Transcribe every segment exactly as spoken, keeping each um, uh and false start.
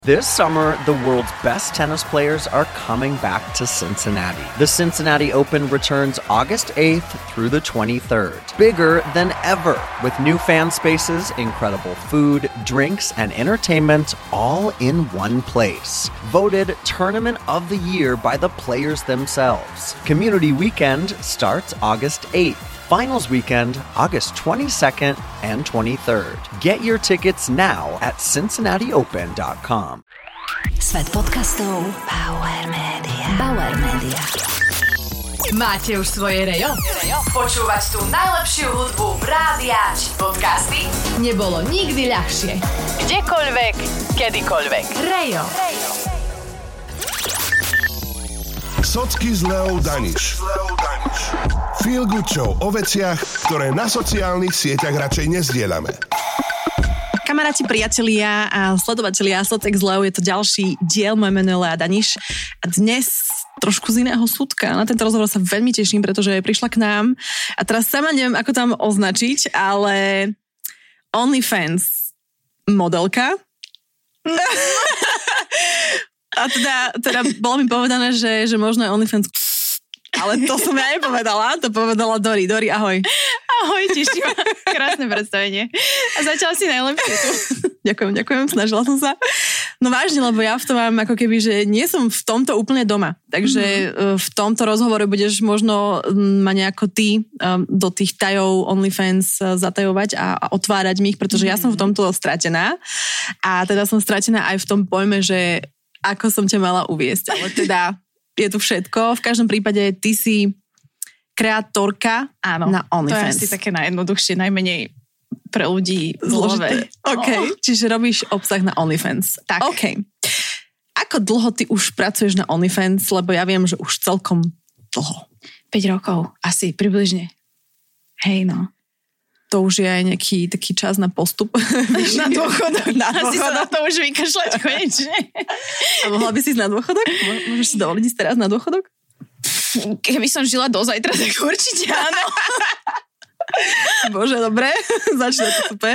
This summer, the world's best tennis players are coming back to Cincinnati. The Cincinnati Open returns August eighth through the twenty-third. Bigger than ever, with new fan spaces, incredible food, drinks, and entertainment all in one place. Voted Tournament of the Year by the players themselves. Community Weekend starts August eighth. Finals Weekend, August twenty-second and twenty-third. Get your tickets now at cincinnati open dot com. Svet podcastov Bauer Media. Bauer Media. Máte už svoje rejo? Počúvať tú najlepšiu hudbu v rádiách či podcasty nebolo nikdy ľahšie. Kdekoľvek, kedykoľvek. Rejo. Socky s Leou Daniš. Feel good show o veciach, ktoré na sociálnych sieťach radšej nezdieľame. Kamaráti, priatelia a sledovatelia Socky s Leou, je to ďalší diel. Moje meno je Lea Daniš a dnes trošku z iného súdka. Na tento rozhovor sa veľmi teším, pretože prišla k nám a teraz sama neviem, ako tam označiť, ale OnlyFans modelka. A teda, teda bolo mi povedané, že, že možno je OnlyFans, ale to som ja nepovedala, to povedala Dori. Dori, ahoj. Ahoj, teším. Krásne predstavenie. A začala si najlepšie tu. Ďakujem, ďakujem, snažila som sa. No vážne, lebo ja v tom mám ako keby, že nie som v tomto úplne doma. Takže mm-hmm. v tomto rozhovore budeš možno ma nejako ty do tých tajov OnlyFans zatajovať a, a otvárať mi ich, pretože mm-hmm. ja som v tomto stratená. A teda som stratená aj v tom pojme, že ako som ťa mala uviesť. Ale teda je tu všetko. V každom prípade ty si kreatorka Áno, na OnlyFans. To je asi také najjednoduchšie, najmenej pre ľudí zložité. OK, oh. Čiže robíš obsah na OnlyFans. Tak. OK. Ako dlho ty už pracuješ na OnlyFans? Lebo ja viem, že už celkom dlho. päť rokov, asi približne. Hej, no. To už je aj nejaký taký čas na postup. Na dôchodok. Na Asi sa na dôchodok. to už vykašľať konečne. A mohla by si ísť na dôchodok? Môžeš si dovoliť ísť teraz na dôchodok? Keby som žila do zajtra, tak určite áno. Bože, dobre. Začne to super.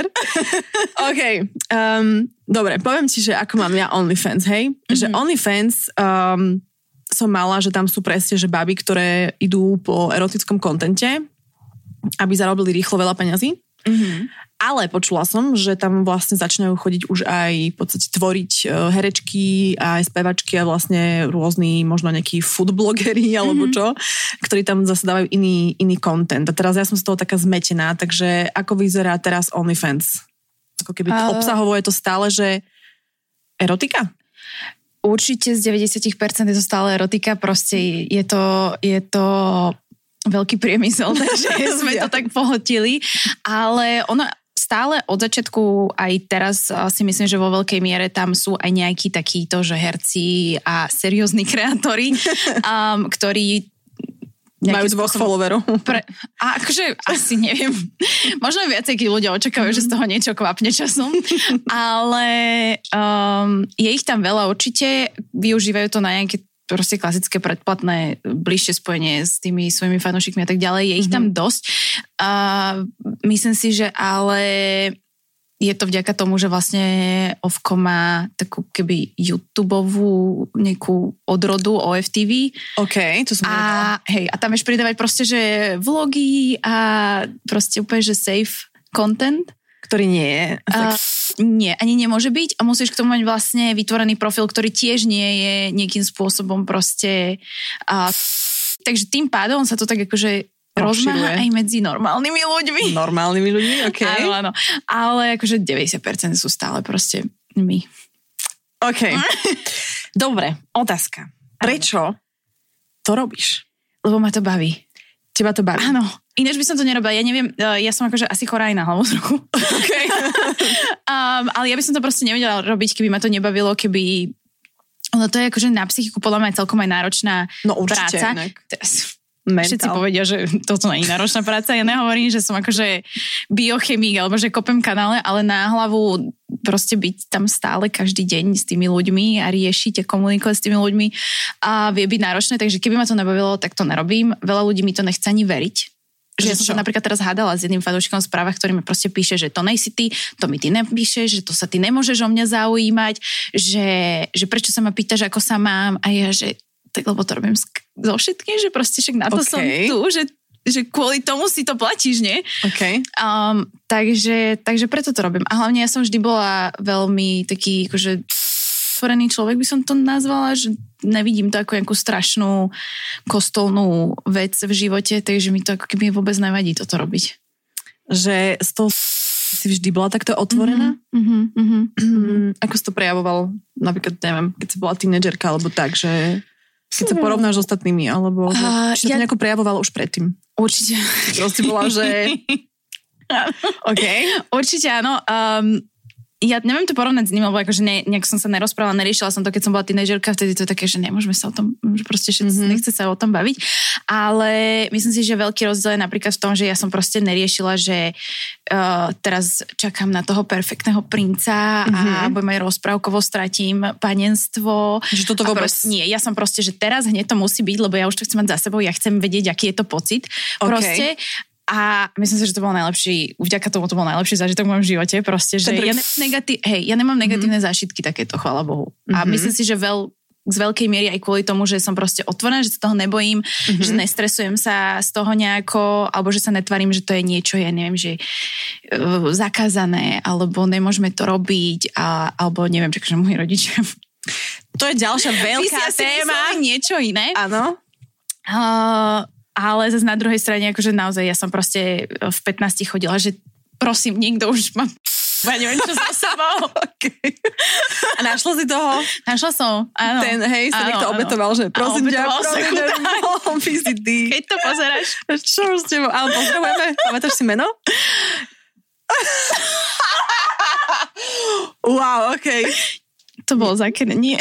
OK. Um, dobre, poviem ti, že ako mám ja OnlyFans, hej? Mm-hmm. Že OnlyFans um, som mala, že tam sú presne, že baby, ktoré idú po erotickom kontente, aby zarobili rýchlo veľa peňazí. Mm-hmm. Ale počula som, že tam vlastne začínajú chodiť už aj v podstate tvoriť herečky a aj spevačky a vlastne rôzni možno nejakí foodblogeri alebo čo, mm-hmm. ktorí tam zase dávajú iný, iný content. A teraz ja som z toho taká zmetená, takže ako vyzerá teraz OnlyFans? Ako keby uh... obsahovo je to stále, že erotika? Určite z deväťdesiat percent je to stále erotika, proste je to... Je to veľký priemysel, takže sme to tak pohotili, ale ona stále od začiatku aj teraz si myslím, že vo veľkej miere tam sú aj nejakí takíto, že herci a seriózni kreatóri, um, ktorí majú dvoch followerov. Pre, a akože asi neviem, možno viacej, keď ľudia očakávajú, mm. že z toho niečo kvapne časom, ale um, je ich tam veľa určite, využívajú to na nejaké proste klasické predplatné, bližšie spojenie s tými svojimi fanúšikmi a tak ďalej. Je ich tam dosť. A myslím si, že ale je to vďaka tomu, že vlastne Ovko má takú keby YouTubeovú nejakú odrodu O F T V. OK, to som a, hej, a tam vieš pridávať proste, že vlogy a proste úplne, že safe content. Ktorý nie je. Uh, nie, ani nemôže byť a musíš k tomu mať vlastne vytvorený profil, ktorý tiež nie je nejakým spôsobom proste... Uh, takže tým pádom sa to tak akože rozmáha aj medzi normálnymi ľuďmi. Normálnymi ľuďmi, OK. Áno, áno. Ale akože deväťdesiat percent sú stále proste my. OK. Dobre, otázka. Prečo to robíš? Lebo ma to baví. Teba to baví? Áno. Ináč by som to nerobila. Ja neviem, ja som akože asi chorá aj na hlavu trochu. Okay. um, ale ja by som to proste nevedela robiť, keby ma to nebavilo, keby... No to je akože na psychiku podľa mňa celkom aj náročná no, určite, práca. Inak. Teraz všetci povedia, že toto nie je náročná práca. Ja nehovorím, že som akože biochemik alebo že kopem kanále, ale na hlavu proste byť tam stále každý deň s tými ľuďmi a riešiť a komunikovať s tými ľuďmi a vie byť náročné, takže keby ma to nebavilo, tak to nerobím. Veľa ľudí mi to nechce ani veriť. Že ja som sa napríklad teraz hádala s jedným fanúšikom v správach, ktorý mi proste píše, že to nejsi ty, to mi ty nepíšeš, že to sa ty nemôžeš o mňa zaujímať, že, že prečo sa ma pýtaš, ako sa mám a ja, že tak lebo to robím so všetkým, že proste však na to okay. som tu, že, že kvôli tomu si to platíš, nie? Okay. Um, takže, takže preto to robím. A hlavne ja som vždy bola veľmi taký, akože otvorený človek by som to nazvala, že nevidím to ako nejakú strašnú kostolnú vec v živote, takže mi to ako keby vôbec nevadí toto robiť. Že z toho si vždy bola takto otvorená? Mm-hmm, mm-hmm, mm-hmm. Ako si to prejavoval, napríklad, neviem, keď si bola tínedžerka, alebo tak, že keď sa porovnáš s ostatnými, alebo že, uh, či to ja... nejako prejavovala už predtým? Určite. Proste bola, že... OK. Určite áno. Um, Ja neviem to porovnať s ním, lebo akože ne, nejak som sa nerozprávala, neriešila som to, keď som bola tínedžerka, vtedy to je také, že nemôžeme sa o tom, že proste všetci mm-hmm. nechce sa o tom baviť. Ale myslím si, že veľký rozdiel je napríklad v tom, že ja som proste neriešila, že uh, teraz čakám na toho perfektného princa mm-hmm. a budem aj rozprávkovo stratím panenstvo. Že toto vôbec... Proste, nie, ja som proste, že teraz hneď to musí byť, lebo ja už to chcem mať za sebou, ja chcem vedieť, aký je to pocit. Proste. Okay. A myslím si, že to bol najlepší, vďaka tomu to bol najlepší zážitok v mojom živote, proste, že ja, ne- negatí- hej, ja nemám negatívne mm-hmm. zážitky takéto, chvála Bohu. Mm-hmm. A myslím si, že veľ, z veľkej miery aj kvôli tomu, že som proste otvorená, že sa toho nebojím, mm-hmm. že nestresujem sa z toho nejako, alebo že sa netvarím, že to je niečo, ja neviem, že uh, zakázané, alebo nemôžeme to robiť, a, alebo neviem, že moji rodičia. To je ďalšia veľká téma. Niečo iné. Áno. Uh, Ale zase na druhej strane, akože naozaj ja som proste v pätnástich chodila, že prosím, niekto už má ja neviem, čo za sebou. Okay. A našla si toho? Našla som, áno. Ten, hej, sa niekto obetoval, že prosím ťa, prosím ťa, mohol by si ty. Keď to pozeráš. Čo už s tebou? Ale pozdravujeme. Pamätáš si meno? Wow, okej. Okay. To bolo zakedy, nie.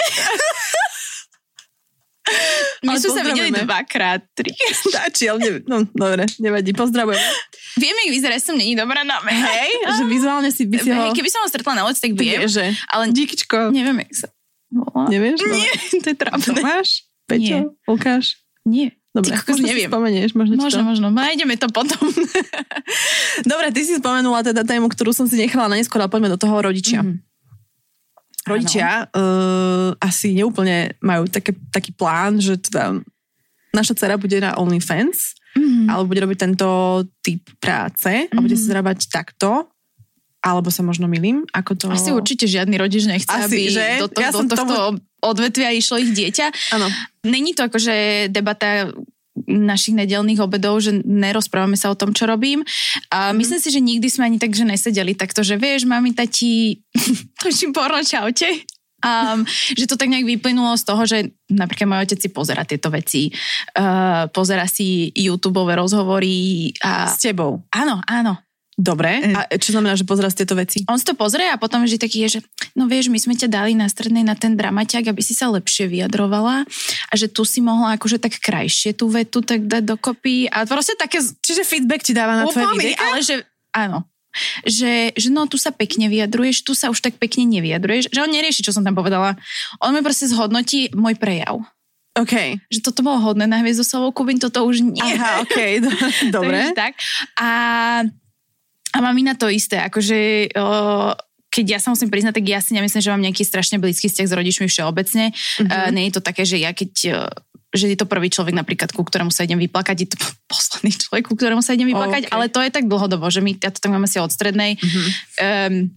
My sme sa videli dvakrát, tri. Stačí, ale neviem. No, dobre, nevadí. Pozdravujem. Vieme, jak vyzerá, som není dobrá na mene. Hej, že vizuálne si by si ho... Hej, keby som ho stretla na ulici, tak viem. Vie, že... Ale díkyčko. Neviem, jak sa volá. Nevieš? No. Nie, to je trápne. Tomáš? Peťo? Lukáš? Nie. Dobre, ty, možno neviem. Si spomenieš. Možno, možno, možno. Nájdeme to potom. Dobre, ty si spomenula teda tému, ktorú som si nechala na neskôr, ale poďme do toho rodičia. Mm-hmm. Rodičia uh, asi neúplne majú také, taký plán, že teda naša dcera bude na OnlyFans, mm-hmm. alebo bude robiť tento typ práce mm-hmm. a bude si zarábať takto, alebo sa možno milím, ako to... Asi určite žiadny rodič nechce, asi, aby že? do, to, ja do tohto tomu... odvetvia išlo ich dieťa. Áno. Není to akože debata našich nedelných obedov, že nerozprávame sa o tom, čo robím. A myslím mm. si, že nikdy sme ani tak, že nesedeli takto, že vieš, mami, tati, točím porno, čaute. Um, že to tak nejak vyplynulo z toho, že napríklad môj otec si pozerá tieto veci, uh, pozerá si YouTubeové rozhovory. A... S tebou? Áno, áno. Dobre. A čo znamená, že pozerá si tieto veci? On si to pozrie a potom vždy taký je, že no vieš, my sme ťa dali na strednej na ten dramaťák, aby si sa lepšie vyjadrovala a že tu si mohla akože tak krajšie tú vetu tak dať dokopy a proste také... Čiže feedback ti dáva na tvoje videa? Ale že áno. Že, že no tu sa pekne vyjadruješ, tu sa už tak pekne nevyjadruješ, že on nerieši, čo som tam povedala. On mi proste zhodnotí môj prejav. OK. Že toto bolo hodné na Hviezdoslavou Kubín, toto už nie. Aha, OK, dobre. tak. A A mám i na to isté, akože o, keď ja sa musím priznať, tak ja si nemyslím, že mám nejaký strašne blízky vzťah s rodičmi všeobecne. Mm-hmm. Uh, nie je to také, že ja keď, že je to prvý človek napríklad, ku ktorému sa idem vyplakať, je to posledný človek, ku ktorému sa idem vyplakať, okay. Ale to je tak dlhodobo, že my, ja to tak máme si od strednej. Mm-hmm. Um,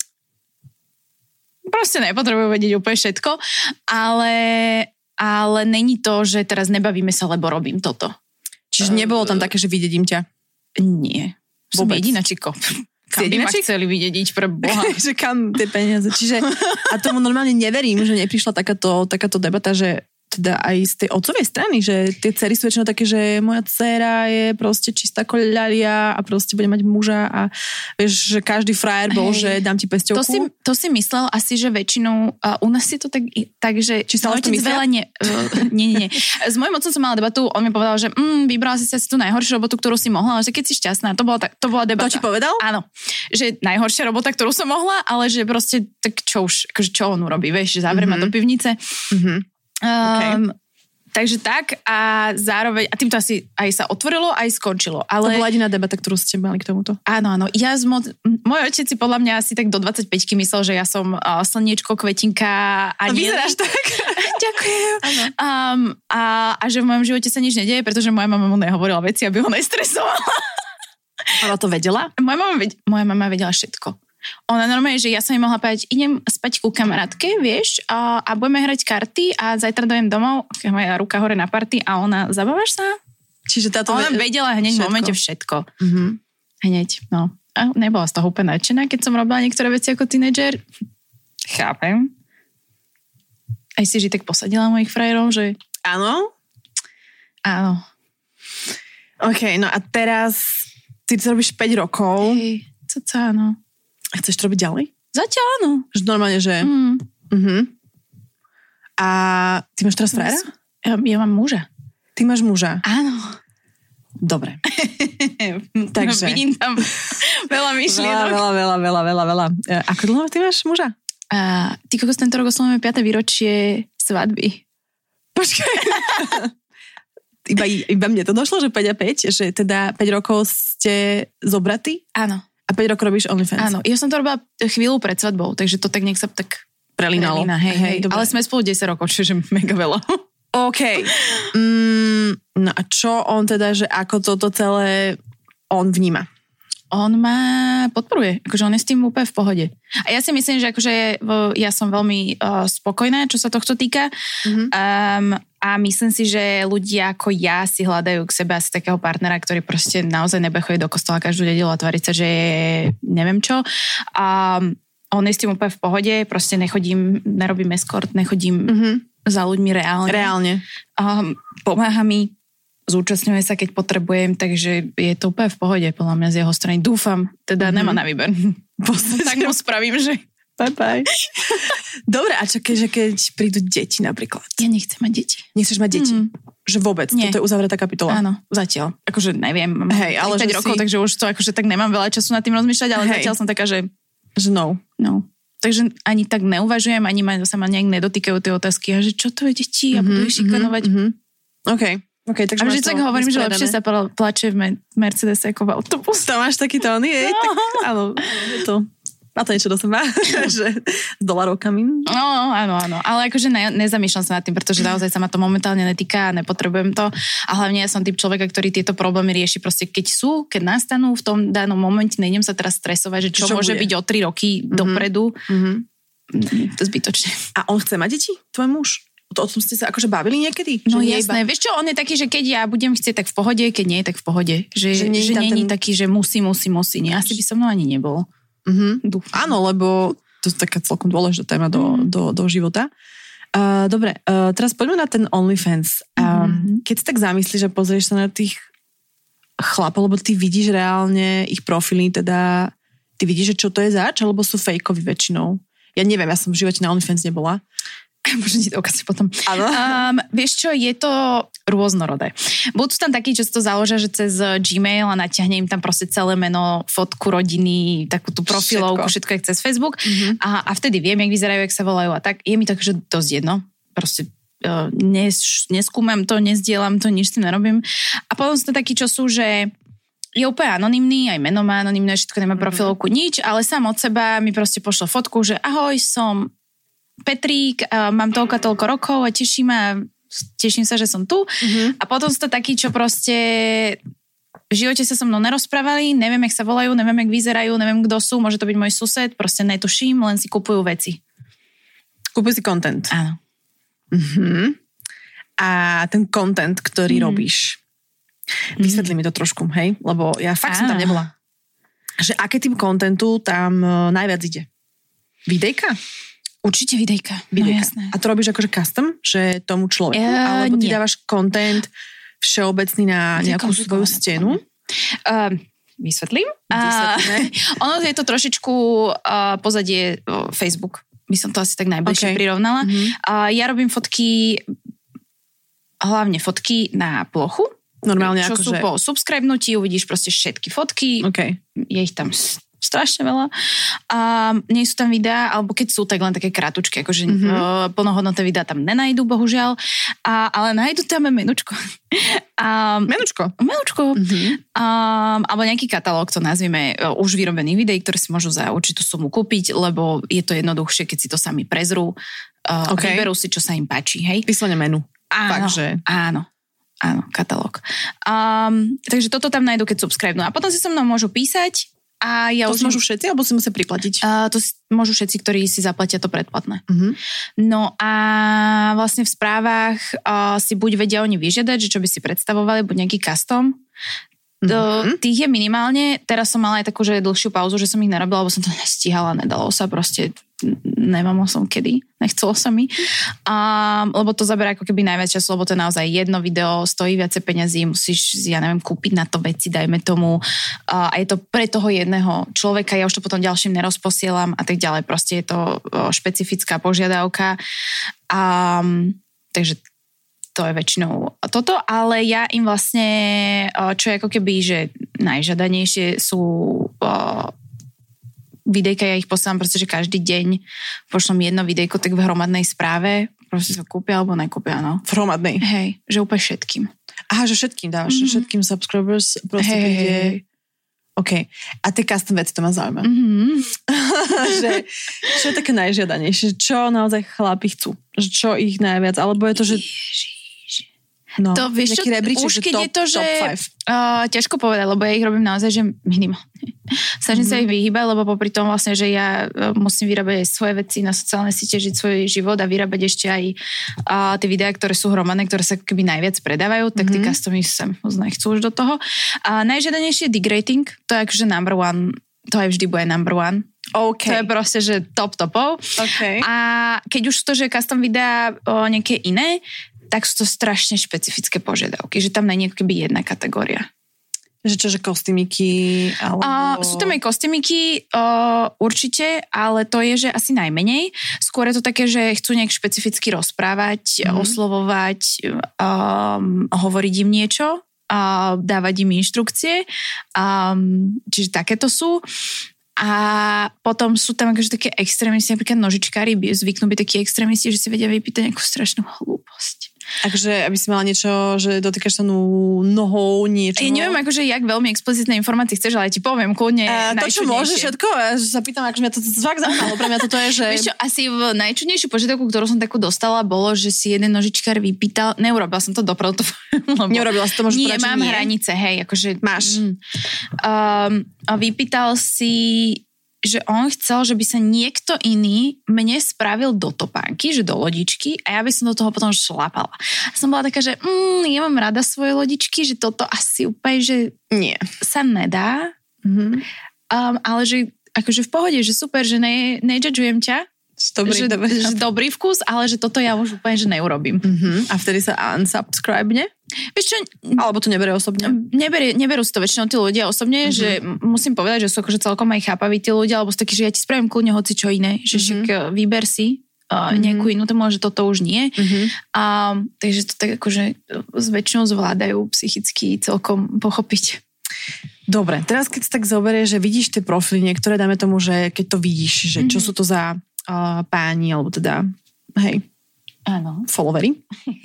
proste nepotrebujem vedieť úplne všetko, ale, ale není to, že teraz nebavíme sa, lebo robím toto. Čiže nebolo tam také, že vidím ťa? Nie. Som jedinačiko. Kam by ma chceli vidieť pre Boha. Že kam tie peniaze. Čiže, a tomu normálne neverím, že neprišla takáto, takáto debata, že teda aj z tej otcovej strany, že tie dcery sú väčšinou také, že moja dcera je proste čistá koľalia a proste bude mať muža a vieš, že každý frajer bol, hey, že dám ti pesťovku. To si, to si myslel asi, že väčšinou uh, u nás je to tak, tak že... Či sa to myslia? Veľa ne, uh, nie, nie, nie. S mojím otcom som mala debatu, on mi povedal, že mm, vybrala si si asi tú najhoršiu robotu, ktorú si mohla, ale že keď si šťastná, to bola, tak, to bola debata. To ti povedal? Áno. Že najhoršia robota, ktorú som mohla, ale že proste, tak čo už, akože čo on urobí, vieš, že zavriem ma mm-hmm. do pivnice. Mhm. Um, okay. Takže tak a zároveň, a týmto asi aj sa otvorilo, aj skončilo. Ale... To bola jediná debata, ktorú ste mali k tomuto. Áno, áno. Ja z moc... Môj otec si podľa mňa asi tak do dvadsaťpäťky myslel, že ja som uh, slniečko, kvetinka a nie... Vyzeráš tak. Ďakujem. Um, a, a že v mojom živote sa nič nedieje, pretože moja mama mu nehovorila veci, aby ho nestresovala. Ona to vedela? Moja mama, ved... moja mama vedela všetko. Ona normálne, že ja som jej mohla povedať, idem spať ku kamarátke, vieš, a, a budeme hrať karty a zajtra dojem domov, moja ruka hore na party a ona, zabávaš sa? Čiže táto... Ona vedela hneď všetko. V momente všetko. Mm-hmm. Hneď, no. A nebola z toho úplne nadšená, keď som robila niektoré veci ako tínedžer. Chápem. Aj si, že tak posadila mojich frajerov, že... Áno? Áno. OK, no a teraz ty to robíš päť rokov. Hej, co co, áno. A chceš to robiť ďalej? Zatiaľ áno. Že normálne, že... Mm. Uh-huh. A ty máš teraz frajera? Ja, ja mám muža. Ty máš muža? Áno. Dobre. Takže... Vidím tam veľa myšlienok. Veľa, veľa, veľa, veľa, veľa. Ako dlho ty máš muža? A ty kokos, tento rok oslavujeme piate výročie svadby. Počkaj. iba, iba mne to došlo, že päť a päť, že teda päť rokov ste zobratí? Áno. A päť rokov robíš OnlyFans? Áno, ja som to robila chvíľu pred svadbou, takže to tak nech sa tak prelínalo. Prelína, hej, hej. Ale sme spolu desať rokov, čiže mega veľa. OK. Mm, no a čo on teda, že ako toto celé on vníma? On ma podporuje, akože on je s tým úplne v pohode. A ja si myslím, že akože ja som veľmi uh, spokojná, čo sa tohto týka. Mm-hmm. Um, a myslím si, že ľudia ako ja si hľadajú k sebe asi takého partnera, ktorý proste naozaj nebude chodiť do kostola každú nedeľu a tváriť sa, že je neviem čo. A on je s tým úplne v pohode, proste nechodím, nerobím escort, nechodím mm-hmm. za ľuďmi reálne. Reálne. Um, pomáha mi, zúčastňuje sa, keď potrebujem, takže je to úplne v pohode, podľa mňa z jeho strany. Dúfam, teda mm-hmm. nemá na výber. Tak mu spravím, že bye bye. Dobre, a čo keď, že keď prídu deti napríklad? Ja nechcem mať deti. Nechceš mať deti? Mm. Že vôbec? Nie. Toto je uzavretá kapitola? Áno, zatiaľ. Akože neviem, mám Hej, ale päť rokov, si... takže už to akože tak nemám veľa času nad tým rozmýšľať, ale Hej. zatiaľ som taká, že... Že no. No. Takže ani tak neuvažujem, ani ma, sa ma nejak nedotýkajú tie otázky, a že čo to je deti a mm-hmm, budú ich šikanovať. Mm-hmm. OK. Okay, takže a vždy tak hovorím, že lepšie sa plače v Mercedese ako v autobus. To máš taký tóny, je? No. Tak, áno, je to... Má to niečo do seba, že s dolarovkami. No, áno, áno. Ale akože ne, nezamýšľam sa nad tým, pretože naozaj sa ma to momentálne netýka a nepotrebujem to. A hlavne ja som typ človeka, ktorý tieto problémy rieši proste keď sú, keď nastanú v tom danom momente, nejdem sa teraz stresovať, že čo, čo môže bude? byť o tri roky mm-hmm. dopredu. Mm-hmm. To je zbytočné. A on chce mať deti? Tvoj muž? O tom ste sa akože bavili niekedy? No že jasné. Iba... Vieš čo, on je taký, že keď ja budem chcieť, tak v pohode, keď nie, tak v pohode. Že, že nie je ten... taký, že musí, musí, musí. Nie, asi by so mnou ani nebol. Mm-hmm. Áno, lebo to je taká celkom dôležitá téma do, mm. do, do života. Uh, dobre, uh, teraz poďme na ten OnlyFans. Uh, mm-hmm. Keď si tak zamyslíš a pozrieš sa na tých chlapov, lebo ty vidíš reálne ich profily, teda ty vidíš, že čo to je zač, alebo sú fejkoví väčšinou? Ja neviem, ja som v živote na OnlyFans nebola. Možno ti to ukázať potom. Um, vieš čo, je to rôznorodé. Budú tam takí, čo si to založia, že cez Gmail a natiahne im tam proste celé meno, fotku rodiny, takú tú profilovku, všetko, všetko je cez Facebook. Mm-hmm. A, a vtedy viem, jak vyzerajú, jak sa volajú a tak. Je mi tak, že dosť jedno. Proste uh, nes, neskúmam to, nezdielam to, nič s tým nerobím. A potom sú to takí, čo sú, že je úplne anonymný, aj meno má anonymné, všetko nemá profilovku, mm-hmm. nič, ale sám od seba mi proste pošlo fotku, že ahoj, som Petrík, mám toľko toľko rokov a teším ma, teším sa, že som tu. Mm-hmm. A potom sú to takí, čo proste v živote sa so mnou nerozprávali, neviem, jak sa volajú, neviem, jak vyzerajú, neviem, kto sú, môže to byť môj sused, proste netuším, len si kupujú veci. Kupujú si content. Áno. Mm-hmm. A ten content, ktorý mm-hmm. robíš, vysvetli mm-hmm. mi to trošku, hej? Lebo ja fakt Áno. som tam nebola. Že aké tým contentu tam najviac ide? Videjka? Určite videjka, videjka. No jasné. A to robíš akože custom, že tomu človeku? Uh, alebo ty nie. Dávaš content všeobecný na nejakú svoju stenu? Uh, vysvetlím. Uh, ono je to trošičku uh, pozadie uh, Facebook. By som to asi tak najbližšie okay. prirovnala. Uh-huh. Uh, ja robím fotky, hlavne fotky na plochu. Normálne čo akože... sú po subscribenutí, uvidíš proste všetky fotky. Okay. Je ich tam strašne veľa. A nie sú tam videá, alebo keď sú, tak len také krátučky, akože mm-hmm. plnohodnotné videá tam nenajdu, bohužiaľ. A, ale nájdu tam menučko. A, menučko? Menučko. Mm-hmm. A, alebo nejaký katalóg, to nazvime už vyrobených videí, ktoré si môžu za určitú sumu kúpiť, lebo je to jednoduchšie, keď si to sami prezrú. Uh, okay. Vyberú si, čo sa im páči, hej? Vyslovene menu. Áno, Fakt, že... áno. Áno, katalóg. Um, takže toto tam nájdu, keď subscribe. No a potom si so mnou môžu písať a ja to už... môžu všetci, alebo si musia priplatiť? Uh, to si, môžu všetci, ktorí si zaplatia to predplatné. Uh-huh. No a vlastne v správach uh, si buď vedia oni vyžiadať, že čo by si predstavovali, buď nejaký custom. Uh-huh. Tých je minimálne. Teraz som mala aj takú, že dlhšiu pauzu, že som ich nerobila, lebo som to nestíhala, nedalo sa proste... Nemám som kedy, nechcelo sa mi. A, lebo to zaberá ako keby najviac času, lebo to je naozaj jedno video, stojí viacej peňazí, musíš, ja neviem, kúpiť na to veci, dajme tomu. A, a je to pre toho jedného človeka, ja už to potom ďalším nerozposielam a tak ďalej. Proste je to špecifická požiadavka. A, takže to je väčšinou toto, ale ja im vlastne, čo je ako keby, že najžiadanejšie sú... videjka, ja ich posielam proste, že každý deň pošlom jedno videjko tak v hromadnej správe, proste sa kúpia alebo nekúpia, no. V hromadnej? Hej, že úplne všetkým. Aha, že všetkým dávaš, mm-hmm. všetkým subscribers proste hey, príde... Hey. OK. A tie custom veci, to ma zaujíma. Mm-hmm. že, čo je také najžiadanejšie? Čo naozaj chlapi chcú? Že čo ich najviac? Alebo je to, že... No, to vieš čo, rebríček, už keď top, je to, že uh, ťažko povedať, lebo ja ich robím naozaj, že minimálne. Snažím mm-hmm. sa ich vyhýbať, lebo popri tom vlastne, že ja uh, musím vyrábať aj svoje veci na sociálne siete, žiť svoj život a vyrábať ešte aj uh, tie videá, ktoré sú hromadné, ktoré sa keby najviac predávajú, tak mm-hmm. tí customy sa nechcú už do toho. A najžiadanejšie je digrating, to je akože number one, to aj vždy bude number one. Okay. To je proste, že top topov. Okay. A keď už to, že custom videá o nejaké iné, tak sú to strašne špecifické požiadavky, že tam nie je keby jedna kategória. Že čo, že kostýmiky? Alebo... Uh, sú tam aj kostýmiky, uh, určite, ale to je, že asi najmenej. Skôr je to také, že chcú nejak špecificky rozprávať, mm. oslovovať, um, hovoriť im niečo, uh, dávať im inštrukcie. Um, čiže takéto sú. A potom sú tam akože také extrémisti, napríklad nožičkári zvyknú byť takí extrémisti, že si vedia vypýtať nejakú strašnú hlúposť. Takže, aby si mala niečo, že dotýkaš sa nohou, niečo. Ja neviem, akože, jak veľmi explicitné informácie chceš, ale ti poviem kľudne uh, to, čo môžeš všetko, ja sa pýtam, akože mňa to fakt zaujímalo, pre mňa toto je, že... Vieš čo, asi v najčudnejšiu požiadavku, ktorú som takú dostala, bolo, že si jeden nožičkár vypýtal, neurobila som to dopredu. Neurobila si to, môžeš povedať, že nie? Mám hranice, hej, akože... Máš. Mm, um, a vypýtal si... že on chcel, že by sa niekto iný mne spravil do topánky, že do lodičky a ja by som do toho potom šlapala. A som bola taká, že mm, ja mám rada svoje lodičky, že toto asi úplne, že nie, sa nedá. Mm-hmm. Um, ale že akože v pohode, že super, že ne, nejudžujem ťa. Dobrý, že, že dobrý vkus, ale že toto ja už úplne, že neurobím. Mm-hmm. A vtedy sa unsubscribe, ne? Vieš čo? Alebo to neberie osobne? Neberie, neberú si to väčšinou tí ľudia osobne, mm-hmm. že musím povedať, že sú akože celkom aj chápaví tí ľudia, alebo sú takí, že ja ti spravím kľudne hoci čo iné, že mm-hmm. však vyber si uh, mm-hmm. nejakú inú tému, že toto už nie. Mm-hmm. A, takže to tak akože s väčšinou zvládajú psychicky celkom pochopiť. Dobre, teraz keď si tak zoberieš, že vidíš tie profily, niektoré dáme tomu, že keď to vidíš, že čo mm-hmm. sú to za uh, páni, alebo teda, hej, áno, followery.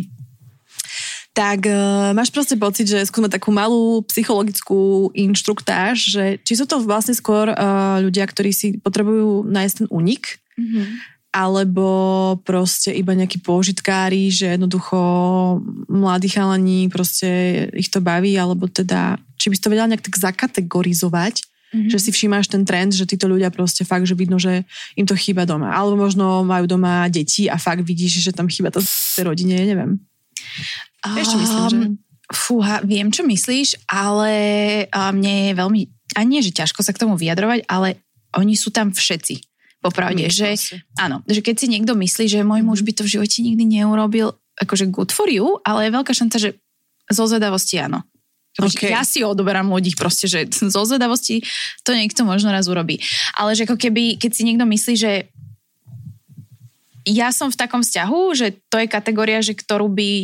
Tak uh, máš proste pocit, že skúsme takú malú psychologickú inštruktáž, že či sú to vlastne skôr uh, ľudia, ktorí si potrebujú nájsť ten únik, mm-hmm. alebo proste iba nejakí pôžitkári, že jednoducho mladí chalani, proste ich to baví, alebo teda, či by si to vedela nejak tak zakategorizovať, mm-hmm. že si všímáš ten trend, že títo ľudia proste fakt, že vidno, že im to chýba doma. Alebo možno majú doma deti a fakt vidíš, že tam chýba to v tej rodine, neviem. Vieš, čo myslím, že... Fúha, viem, čo myslíš, ale uh, mne je veľmi, a nie, že ťažko sa k tomu vyjadrovať, ale oni sú tam všetci. Popravde, mm, že asi. Áno, že keď si niekto myslí, že môj muž by to v živote nikdy neurobil, akože good for you, ale je veľká šanca, že zo zvedavosti áno. Okay. Ja si odoberám ľudí proste, že zo zvedavosti to niekto možno raz urobí. Ale že ako keby, keď si niekto myslí, že ja som v takom vzťahu, že to je kategória, že ktorú by...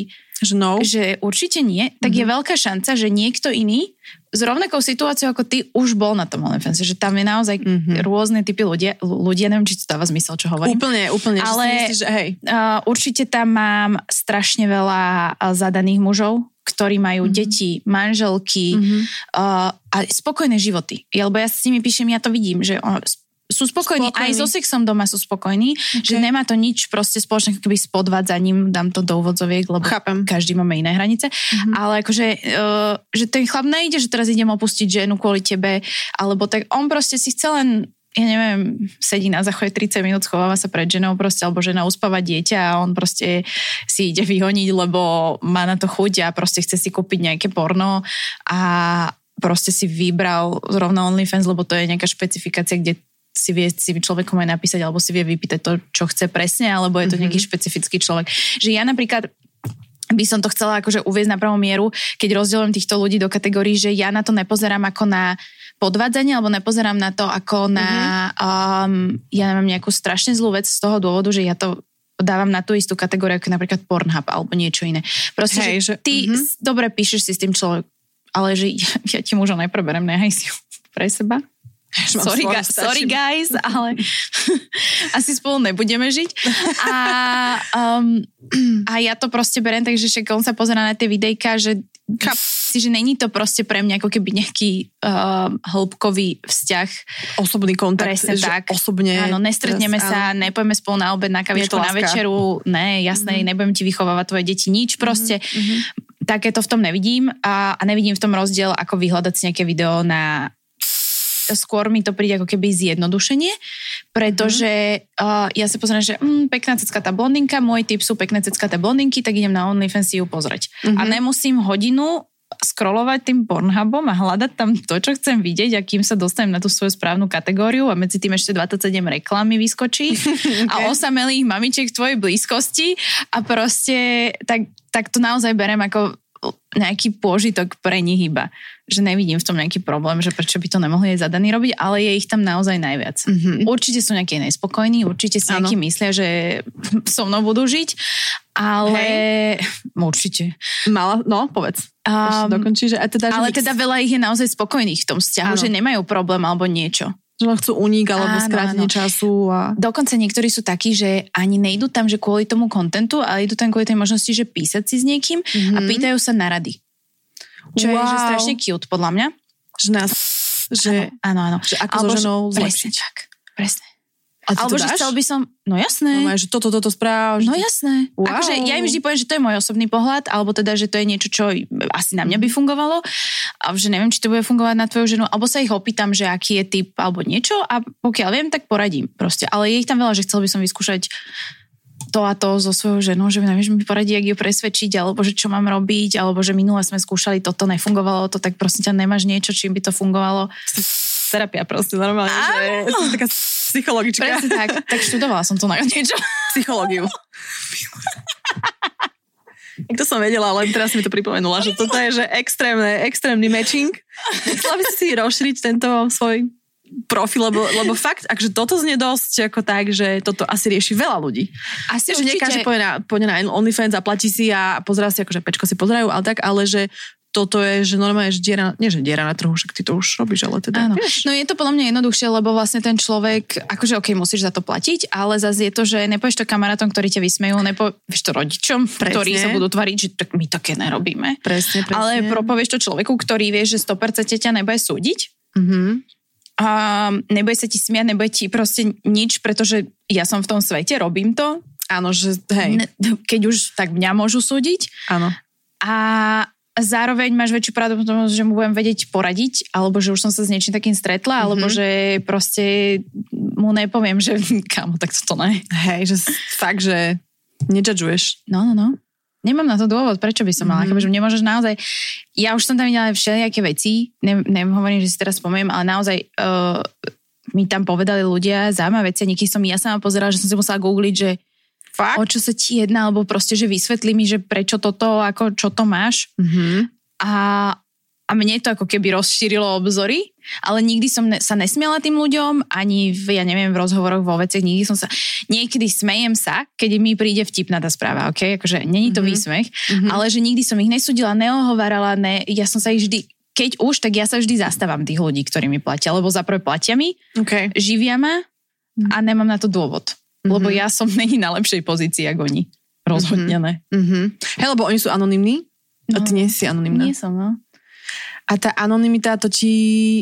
Že no? Že určite nie, tak mm-hmm. je veľká šanca, že niekto iný s rovnakou situáciou ako ty už bol na tom OnlyFans, že tam je naozaj mm-hmm. rôzne typy ľudia, ľudia, neviem, či to dáva zmysel, čo hovorím. Úplne, úplne. Ale že myslíš, že hej. Uh, určite tam mám strašne veľa zadaných mužov, ktorí majú mm-hmm. deti, manželky mm-hmm. uh, a spokojné životy. Lebo ja s nimi píšem, ja to vidím, že on, sú spokojní, spokojní, aj so sexom doma sú spokojní, okay. že nemá to nič proste spoločné keby s podvádzaním, dám to do úvodzoviek, lebo Chápem. Každý máme iné hranice, mm-hmm. ale akože, uh, že ten chlap nejde, že teraz idem opustiť ženu kvôli tebe, alebo tak on proste si chce len, ja neviem, sedí na záchode tridsať minút, schováva sa pred ženou proste, alebo žena uspáva dieťa a on proste si ide vyhoniť, lebo má na to chuť a proste chce si kúpiť nejaké porno a proste si vybral zrovna OnlyFans, lebo to je nejaká špecifikácia, kde si vie si človekom aj napísať, alebo si vie vypýtať to, čo chce presne, alebo je to nejaký mm-hmm. špecifický človek. Že ja napríklad by som to chcela akože uviesť na pravú mieru, keď rozdielujem týchto ľudí do kategórií, že ja na to nepozerám ako na podvádzanie, alebo nepozerám na to ako na mm-hmm. um, ja neviem, nejakú strašne zlú vec z toho dôvodu, že ja to dávam na tú istú kategóriu, ako napríklad Pornhub, alebo niečo iné. Proste, Hej, že, že ty mm-hmm. dobre píšeš si s tým človek, ale že ja, ja ti možno nepreberem, nehaj si pre seba. Sorry, ga- sorry guys, ale asi spolu nebudeme žiť. A, um, a ja to proste beriem, takže však on sa pozerá na tie videjka, že si, že není to proste pre mňa ako keby nejaký uh, hĺbkový vzťah. Osobný kontakt. Presne tak. Osobne. Áno, nestretneme teraz, sa, áno. nepojeme spolu na obed, na kavičku, na večeru. Ne, jasné, mm-hmm. nebudem ti vychovávať tvoje deti, nič proste. Mm-hmm. Také to v tom nevidím a, a nevidím v tom rozdiel, ako vyhľadať si nejaké video na... Skôr mi to príde ako keby zjednodušenie, pretože uh, ja sa pozriem, že mm, pekná ceckatá blondinka, môj tip sú pekné ceckaté blondinky, tak idem na OnlyFans si ju pozrieť. Mm-hmm. A nemusím hodinu scrollovať tým Pornhubom a hľadať tam to, čo chcem vidieť a kým sa dostanem na tú svoju správnu kategóriu a medzi tým ešte dvadsaťsedem reklamy vyskočí okay. a osamelých mamičiek v tvojej blízkosti a proste tak, tak to naozaj berem ako nejaký pôžitok pre nich iba. Že nevidím v tom nejaký problém, že prečo by to nemohli aj zadaní robiť, ale je ich tam naozaj najviac. Mm-hmm. Určite sú nejakí nespokojní, určite si nejakí myslia, že so mnou budú žiť, ale Hej. určite. Mala, no, povedz. Um, dokončí, že teda, že ale mix... teda veľa ich je naozaj spokojných v tom vzťahu, ano. Že nemajú problém alebo niečo. Že len chcú unik alebo skrátenie času. A... Dokonca niektorí sú takí, že ani nejdú tam, že kvôli tomu kontentu, ale idú tam kvôli tej možnosti, že písať si s niekým mm-hmm. a pýtajú sa na rady. Čo wow. je že strašne cute, podľa mňa. Že nás... Že, áno, áno. Že ako so ženou zlepšiť. Presne tak. Presne. A ty alebo to že dáš? chcel by som... No jasné. No, že toto, toto správ. No jasné. Wow. Akože ja im vždy poviem, že to je môj osobný pohľad, alebo teda, že to je niečo, čo asi na mňa by fungovalo. A že neviem, či to bude fungovať na tvoju ženu. Alebo sa ich opýtam, že aký je typ alebo niečo a pokiaľ viem, tak poradím proste. Ale je ich tam veľa, že chcel by som vyskúšať to a to so svojou ženou, že nevieš mi poradiť, jak ju presvedčiť, alebo že čo mám robiť, alebo že minule sme skúšali, toto nefungovalo, to tak proste ťa nemáš niečo, čím by to fungovalo. Terapia proste normálne, že som taká psychologička. Presne tak, tak študovala som to na niečo. Psychológiu. To som vedela, ale teraz mi to pripomenula, že toto je že extrémne, extrémny matching. Chcela by si rozšíriť tento svoj profil, lebo, lebo fakt, akže toto znie dosť ako tak, že toto asi rieši veľa ľudí. Asi že určite. Nekáže pôjde na, pôjde na OnlyFans a platí si a pozerá si, akože pečko si pozerajú, ale tak, ale že toto je, že normálne, že diera, nie že diera na trhu, však ty to už robíš, ale teda, áno. Vieš. No je to podľa mňa jednoduchšie, lebo vlastne ten človek, akože okej, okay, musíš za to platiť, ale zase je to, že nepovieš to kamarátom, ktorí ťa vysmejú, nepovieš to rodičom, presne. Ktorí sa budú tvariť, že tak my také nerobíme. Presne, presne. Ale propovieš to človeku, ktorý vie, že sto percent ťa nebude súdiť. Mhm. A nebude sa ti smiať, nebude ti proste nič, pretože ja som v tom svete, robím to. Áno, že hej. Keď už, tak mňa môžu súdiť. Áno. A zároveň máš väčšiu pravdepodobnosť, že mu budem vedieť poradiť, alebo že už som sa s niečím takým stretla, mm-hmm. alebo že proste mu nepoviem, že kámo, tak toto ne. Hej, že fakt, že nejudžuješ. No, no, no. Nemám na to dôvod, prečo by som mala. Mm-hmm. Keďže nemôžeš naozaj... Ja už som tam videla všelijaké veci, ne, nehovorím, že si teraz spomiem, ale naozaj uh, mi tam povedali ľudia zaujímavé veci, niekých som ja sama pozerala, že som si musela googliť, že fakt? O čo sa ti jedná, alebo proste, že vysvetlí mi, že prečo toto, ako čo to máš. Mm-hmm. A, a mne to ako keby rozšírilo obzory. Ale nikdy som ne, sa nesmiela tým ľuďom, ani v, ja neviem, v rozhovoroch vo veciach, nikdy som sa, niekedy smejem sa, keď mi príde vtipná tá správa, ok? Akože není to mm-hmm. výsmech, mm-hmm. ale že nikdy som ich nesúdila, neohovárala, ne, ja som sa ich vždy, keď už, tak ja sa vždy zastávam tých ľudí, ktorí mi platia, lebo za prvé platia mi, okay. živia ma a nemám na to dôvod. Mm-hmm. Lebo ja som není na lepšej pozícii, ako oni. Rozhodne ne. Mm-hmm. Hej, lebo oni sú anonymní a ty no, nie si anonymná. Nie som, no. A tá anonymita to ti...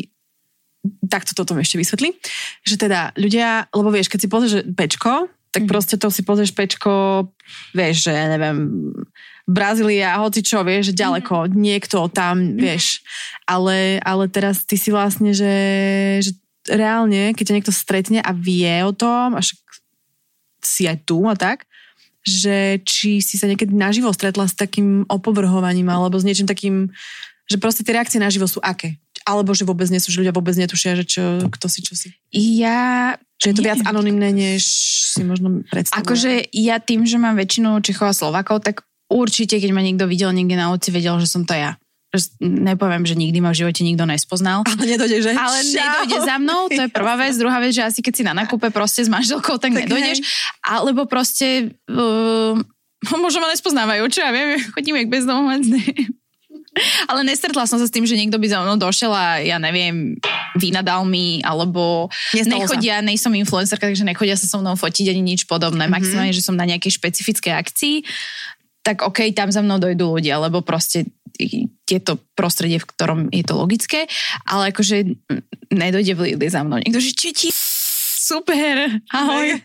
Takto toto mi ešte vysvetli. Že teda ľudia, lebo vieš, keď si pozrieš pečko, tak proste to si pozrieš pečko, vieš, že neviem, Brazília, hoci čo, vieš, že ďaleko, mm. niekto tam, vieš. Ale, ale teraz ty si vlastne, že, že reálne, keď ťa niekto stretne a vie o tom, až si aj tu a tak, že či si sa niekedy naživo stretla s takým opovrhovaním alebo s niečím takým, že proste tie reakcie naživo sú aké? Alebo že vôbec nie sú, že ľudia vôbec netušia, že čo, kto si, čo si. Ja... Že je to viac anonymné, než si možno predstavuje. Akože ja tým, že mám väčšinu Čechov a Slovákov, tak určite, keď ma niekto videl niekde na ulici, vedel, že som to ja. Že nepoviem, že nikdy ma v živote nikto nespoznal. Ale nedojde, že? Ale nedojde za mnou, to je prvá vec. Druhá vec, že asi keď si na nákupe proste s manželkou, tak, tak nedojdeš. Hej. Alebo proste... Uh, možno ma nespoznávajú, čo ja viem, chodím jak bezdomovec. Ale nestretla som sa s tým, že niekto by za mnou došiel a ja neviem, vynadal mi, alebo Nestalo nechodia, sa. nejsom influencerka, takže nechodia sa so mnou fotiť ani nič podobné. Mm-hmm. Maximálne, že som na nejakej špecifickej akcii, tak okej, okay, tam za mnou dojdú ľudia, lebo proste je to prostredie, v ktorom je to logické, ale akože nedojde v Lidli za mnou. Niekto, že či ti super, ahoj.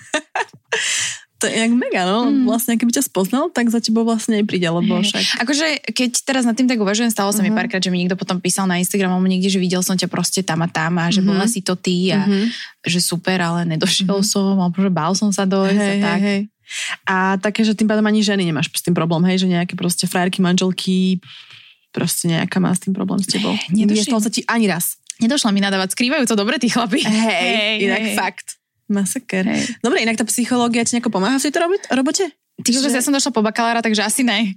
To je jak mega, no. Mm. Vlastne, keby ťa spoznal, tak za tebou vlastne nepríde, lebo však... Akože, keď teraz nad tým tak uvažujem, stalo sa uh-huh. mi párkrát, že mi niekto potom písal na Instagram alebo niekde, že videl som ťa proste tam a tam a že uh-huh. bola si to ty a uh-huh. že super, ale nedošiel uh-huh. som, alebo že bál som sa dojsť hey, a tak. Hey, hey. A také, že tým pádom ani ženy nemáš s tým problém, hej, že nejaké proste frajerky, manželky, proste nejaká má s tým problém s tebou. Nestalo sa ti ani raz. Nedošla mi nadávať, skrývajú to dobre tí chlapi. Hej, hey, inak hey. Fakt. Masaker. Hej. Dobre, inak tá psychológia ti nejako pomáha v tejto robote? Ty, že... ja som došla po bakalára, takže asi ne.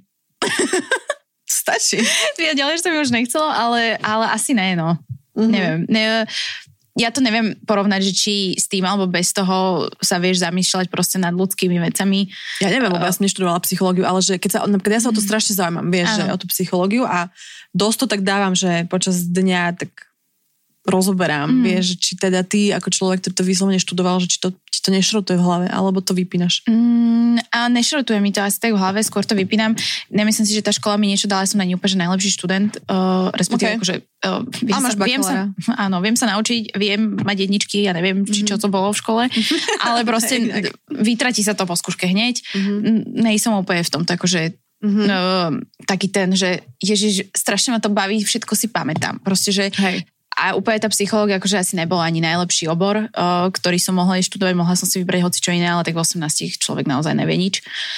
Stačí. Ja ďalej, že to mi už nechcelo, ale, ale asi ne, no. Uh-huh. Neviem. Ne, ja to neviem porovnať, že či s tým alebo bez toho sa vieš zamýšľať proste nad ľudskými vecami. Ja neviem, lebo ja som neštudovala psychológiu, ale že keď sa, napríklad ja sa o to strašne zaujímam, vieš, že o tú psychológiu a dosť to tak dávam, že počas dňa tak rozoberám, mm. vieš, či teda ty ako človek, ktorý to vyslovene študoval, že či to, či to nešrotuje v hlave, alebo to vypínaš? Mm, a nešrotuje mi to asi tak v hlave, skôr to vypínam. Nemyslím si, že tá škola mi niečo dala, ja som na ní úplne najlepší študent, uh, respektíve okay. akože uh, viem, sa, viem, sa, áno, viem sa naučiť, viem mať jedničky, ja neviem, či čo to bolo v škole, ale proste vytratí sa to po skúške hneď. Mm-hmm. Nejsom úplne v tomto, akože mm-hmm. uh, taký ten, že ježiš, strašne ma to baví, všetko si pamätám. Proste, že hej. A úplne tá psychológia akože asi nebol ani najlepší obor, uh, ktorý som mohla študovať, mohla som si vybrať hoci čo iné, ale tak v osemnástich človek naozaj nevie nič.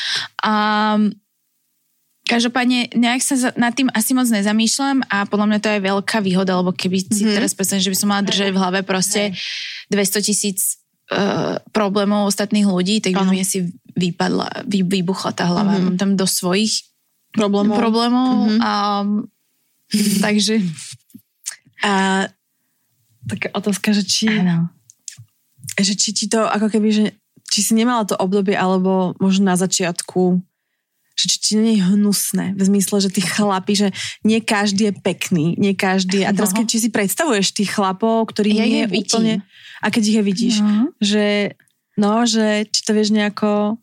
A každopádne nejak sa nad tým asi moc nezamýšľam a podľa mňa to je veľká výhoda, lebo keby si mm-hmm. teraz predstavím, že by som mala držať v hlave proste dvesto tisíc uh, problémov ostatných ľudí, tak by mi asi vypadla, vy, vybuchla tá hlava. Mm-hmm. Mám tam do svojich problémov, problémov mm-hmm. a takže... A taká otázka, že či, že či ti to ako keby, že či si nemala to obdobie, alebo možno na začiatku, že či ti nie je hnusné, v zmysle, že tí chlapi, že nie každý je pekný, nie každý, a teraz keď či si predstavuješ tých chlapov, ktorí ja nie je úplne, a keď ich je vidíš, no. že no, že či to vieš nejako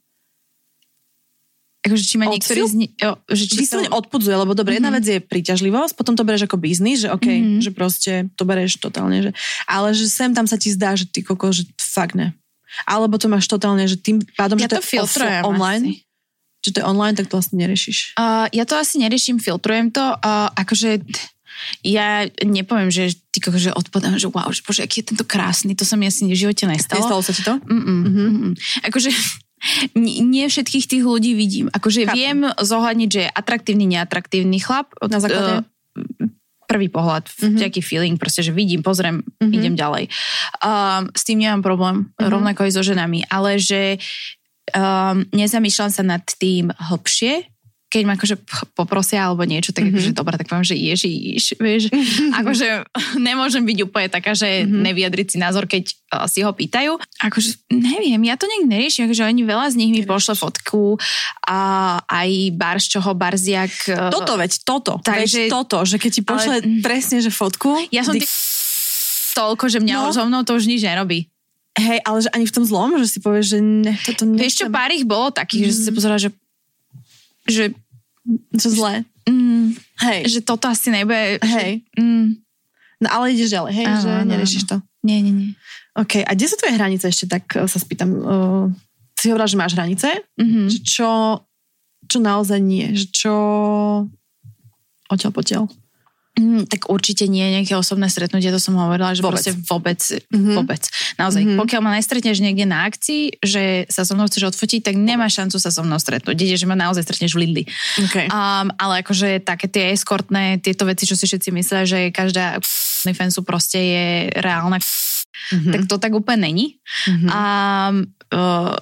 akože či ma niektorý z nich... Vyslovene to... odpudzuje, lebo dobre, mm-hmm. jedna vec je príťažlivosť, potom to bereš ako biznis, že okej, okay, mm-hmm. že proste to bereš totálne, že... Ale že sem tam sa ti zdá, že ty koko, že fakt ne. Alebo to máš totálne, že tým pádom, ja že to, to je online, asi. Že to je online, tak to vlastne neriešiš. Uh, ja to asi neriešim, filtrujem to. Uh, akože ja nepoviem, že ty koko, že odpadám, že wow, že bože, aký je tento krásny, to sa mi asi v živote nestalo. Nestalo sa ti to? Mm-mm, mm-hmm. Mm-mm. Akože... Nie všetkých tých ľudí vidím. Akože Chápem. Viem zohľadniť, že je atraktívny, neatraktívny chlap. Na základe? Prvý pohľad, mm-hmm. taký feeling, proste, že vidím, pozriem, mm-hmm. idem ďalej. Um, s tým nemám problém, mm-hmm. rovnako aj so ženami, ale že um, nezamýšľam sa nad tým hlbšie, keď ma akože poprosia alebo niečo, tak mm-hmm. akože dobré, tak poviem, že ježiš, vieš, akože nemôžem byť úplne taká, že mm-hmm. nevyjadriť si názor, keď uh, si ho pýtajú. Akože neviem, ja to niekde neriešim, akože oni veľa z nich mi pošle fotku a aj Barš, čoho Barziak. Uh, toto, veď toto, takže, veď toto, že keď ti pošle ale, presne, že fotku. Ja som ty... toľko, že mňa no. so mnou to už nič nerobí. Hej, ale že ani v tom zlom, že si povieš, že ne, toto nechcem. Vieš čo, pár ich bolo takých, mm. že si sa pozerala, že že čo zlé. Mm, hej. Že toto asi nebude. Hej. Že, mm. No ale ideš ďalej, hej, áno, že áno, neriešiš to. Nie, nie, nie. OK, a kde sú tvoje hranice ešte, tak sa spýtam. Uh, si hovorila, že máš hranice? Mm-hmm. Že čo, čo naozaj nie? Že čo odtiaľ potiaľ? Mm, tak určite nie nejaké osobné stretnutie, to som hovorila, že vôbec. proste vôbec, mm-hmm. vôbec. Naozaj, mm-hmm. pokiaľ ma nestretneš niekde na akcii, že sa so mnou chceš odfotiť, tak nemáš šancu sa so mnou stretnúť. Ide, že ma naozaj stretneš v Lidli. Okay. Um, ale akože také tie eskortné, tieto veci, čo si všetci myslia, že každá fansu proste je reálna, mm-hmm. tak to tak úplne není. Mm-hmm. Um, uh,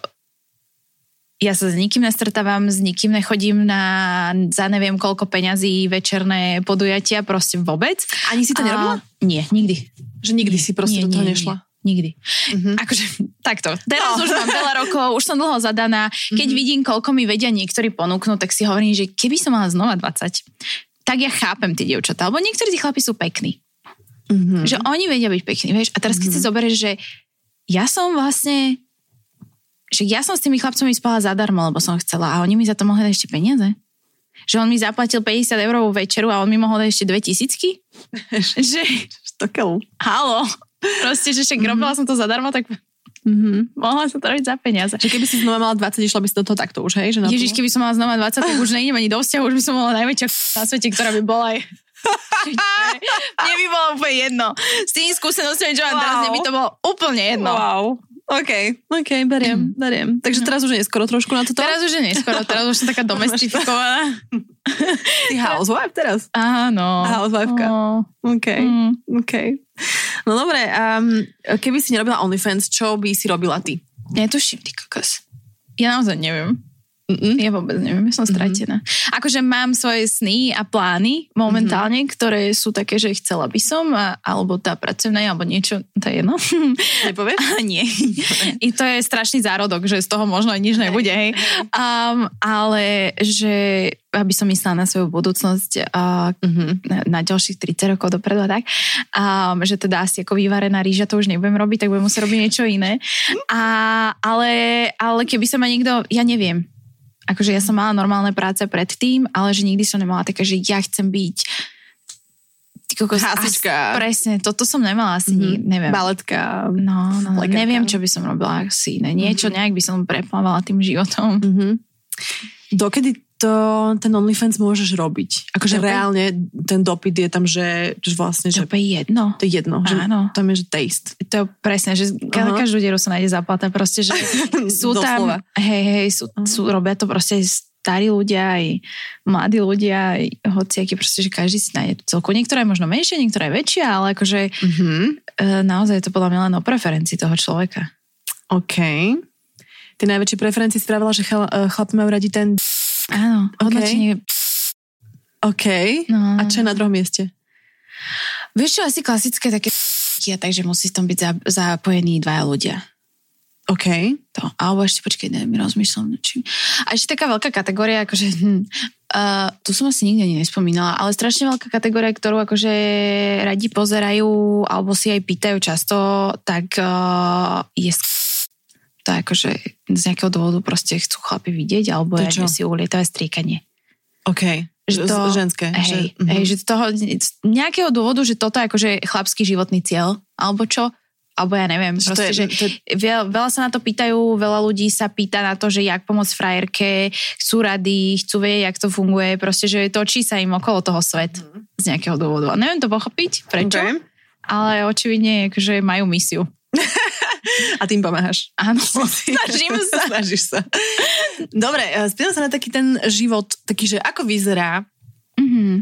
Ja sa s nikým nestretávam, s nikým nechodím na za neviem koľko peňazí večerné podujatia, proste vôbec. Ani si to nerobila? A, nie, nikdy. Že nikdy nie, si proste nie, do toho nie, nešla? Nie, nikdy. Uh-huh. Akože takto. Teraz no. už mám veľa rokov, už som dlho zadaná. Keď uh-huh. vidím, koľko mi vedia niektorí ponúknuť, tak si hovorím, že keby som mala znova dvadsať, tak ja chápem tie dievčatá. Lebo niektorí tí chlapi sú pekní. Uh-huh. Že oni vedia byť pekní, vieš. A teraz keď uh-huh. si zoberieš, že ja som vlastne že ja som s tými chlapcami spala zadarmo, lebo som chcela a oni mi za to mohli dať ešte peniaze. Že on mi zaplatil päťdesiat eurovú večeru a on mi mohol dať ešte dve tisícky. Že... Stokel. Halo. Proste, že však mm-hmm. robila som to zadarmo, tak mm-hmm. mohla som to robiť za peniaze. Že keby si znova mala dvadsať, išla by si do toho takto už, hej? Že Ježiš, keby som mala znova dvadsať, tak už nejdem ani do vzťahu, už by som mala najväčšia na svete, ktorá by bola aj... Mne by bolo úplne jedno. S tými skúsenostiami, čo mám wow. teraz, mne by to bolo úplne jedno. Wow. OK, OK, beriem, beriem. Takže teraz už je neskoro trošku na toto? Teraz už je neskoro, teraz už som taká domestifikovaná. Ty housewife teraz? Áno. Housewifeka. Oh. OK, mm. OK. No dobre, um, keby si nerobila OnlyFans, čo by si robila ty? Netuším, ty kokos. Ja naozaj neviem. Mm-mm. Ja vôbec neviem, ja som stratená. Mm-hmm. Akože mám svoje sny a plány momentálne, mm-hmm. ktoré sú také, že chcela by som, a, alebo tá pracovná, alebo niečo, to je jedno. Nepovieš? Nie. I to je strašný zárodok, že z toho možno aj nič nebude, hej. Um, ale že aby som myslela na svoju budúcnosť uh, mm-hmm. na, na ďalších tridsať rokov dopredu a tak, um, že teda asi ako vyvarená rýža to už nebudem robiť, tak budem musieť robiť niečo iné. A, ale, ale keby sa ma niekto, ja neviem, akože ja som mala normálne práce predtým, ale že nikdy som nemala také, že ja chcem byť hasička. Presne, toto som nemala asi, mm-hmm. neviem. Baletka. No, no, no neviem, čo by som robila asi iné. Niečo mm-hmm. nejak by som preplávala tým životom. Mm-hmm. Dokedy to, ten OnlyFans môžeš robiť? Akože dopy? Reálne ten dopyt je tam, že, že vlastne... Že, to je jedno. To je jedno. Áno. Že, tam je, že taste. To je presne, že uh-huh. každú dieru sa nájde záplata. Proste, že sú tam... Hej, hej, sú, uh-huh. sú, robia to proste starí ľudia, aj mladí ľudia, aj hociaký, proste, že každý si nájde celku. Niektorá je možno menšia, niektorá je väčšia, ale akože uh-huh. naozaj je to podľa mňa len o preferencii toho človeka. OK. Ty najväčšie preferencie spravila, že chlapi majú radi ten... Áno, hodnotenie. OK. No. A čo je na druhom mieste? Vieš čo, asi klasické také takže musí tam byť zapojení dvaja ľudia. OK. To. Alebo ešte počkej, neviem, rozmýšľam. Či... A ešte taká veľká kategória, akože hm, uh, tu som asi nikde nespomínala, ale strašne veľká kategória, ktorú akože radi pozerajú alebo si aj pýtajú často, tak uh, je to akože z nejakého dôvodu proste chcú chlapi vidieť, alebo je si ulietavé striekanie. OK. Že to, ženské. Hej, že, uh-huh. hej, že z toho z nejakého dôvodu, že toto je akože chlapský životný cieľ, alebo čo? Alebo ja neviem. Že proste, je, že to je... veľa, veľa sa na to pýtajú, veľa ľudí sa pýta na to, že jak pomôcť frajerke, chcú rady, chcú vedieť, jak to funguje, proste, že točí sa im okolo toho svet uh-huh. z nejakého dôvodu. A neviem to pochopiť, prečo, okay. ale očividne akože majú misiu. A tým pomáhaš. Áno, snažím sa. Snažíš sa. Dobre, spýtam sa na taký ten život, taký, že ako vyzerá mm-hmm.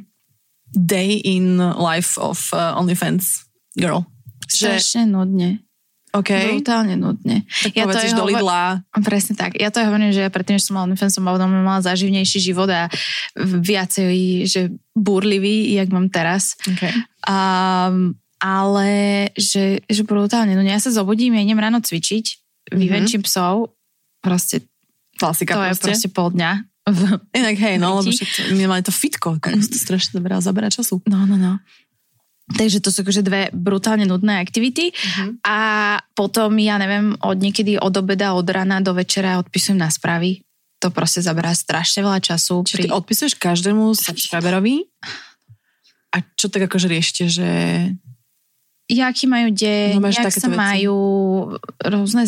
day in life of uh, OnlyFans girl. Strašne že... nudne. Okay. Brutálne nudne. Tak ja to povedz, do Lidla. Presne tak. Ja to hovorím, že ja predtým, že som mal OnlyFans, som mala záživnejší život a viacej, že búrlivý, jak mám teraz. Okay. Um, ale že, že brutálne. No ja sa zobudím, ja idem ráno cvičiť, vyvenčím mm-hmm. psov, proste klasika to proste. je proste pol dňa. Inak hej, no, lebo však my máme to fitko, ako to strašne dobré, zabera času. No, no, no. Takže to sú akože dve brutálne nudné aktivity uh-huh. a potom ja neviem, od niekedy od obeda, od rana do večera odpisujem na správy. To proste zaberá strašne veľa času. Čiže pri... ty odpisuješ každému subscriberovi? A čo tak akože riešite, že... Jaký majú deň, no, jak sa veci? Majú rôzne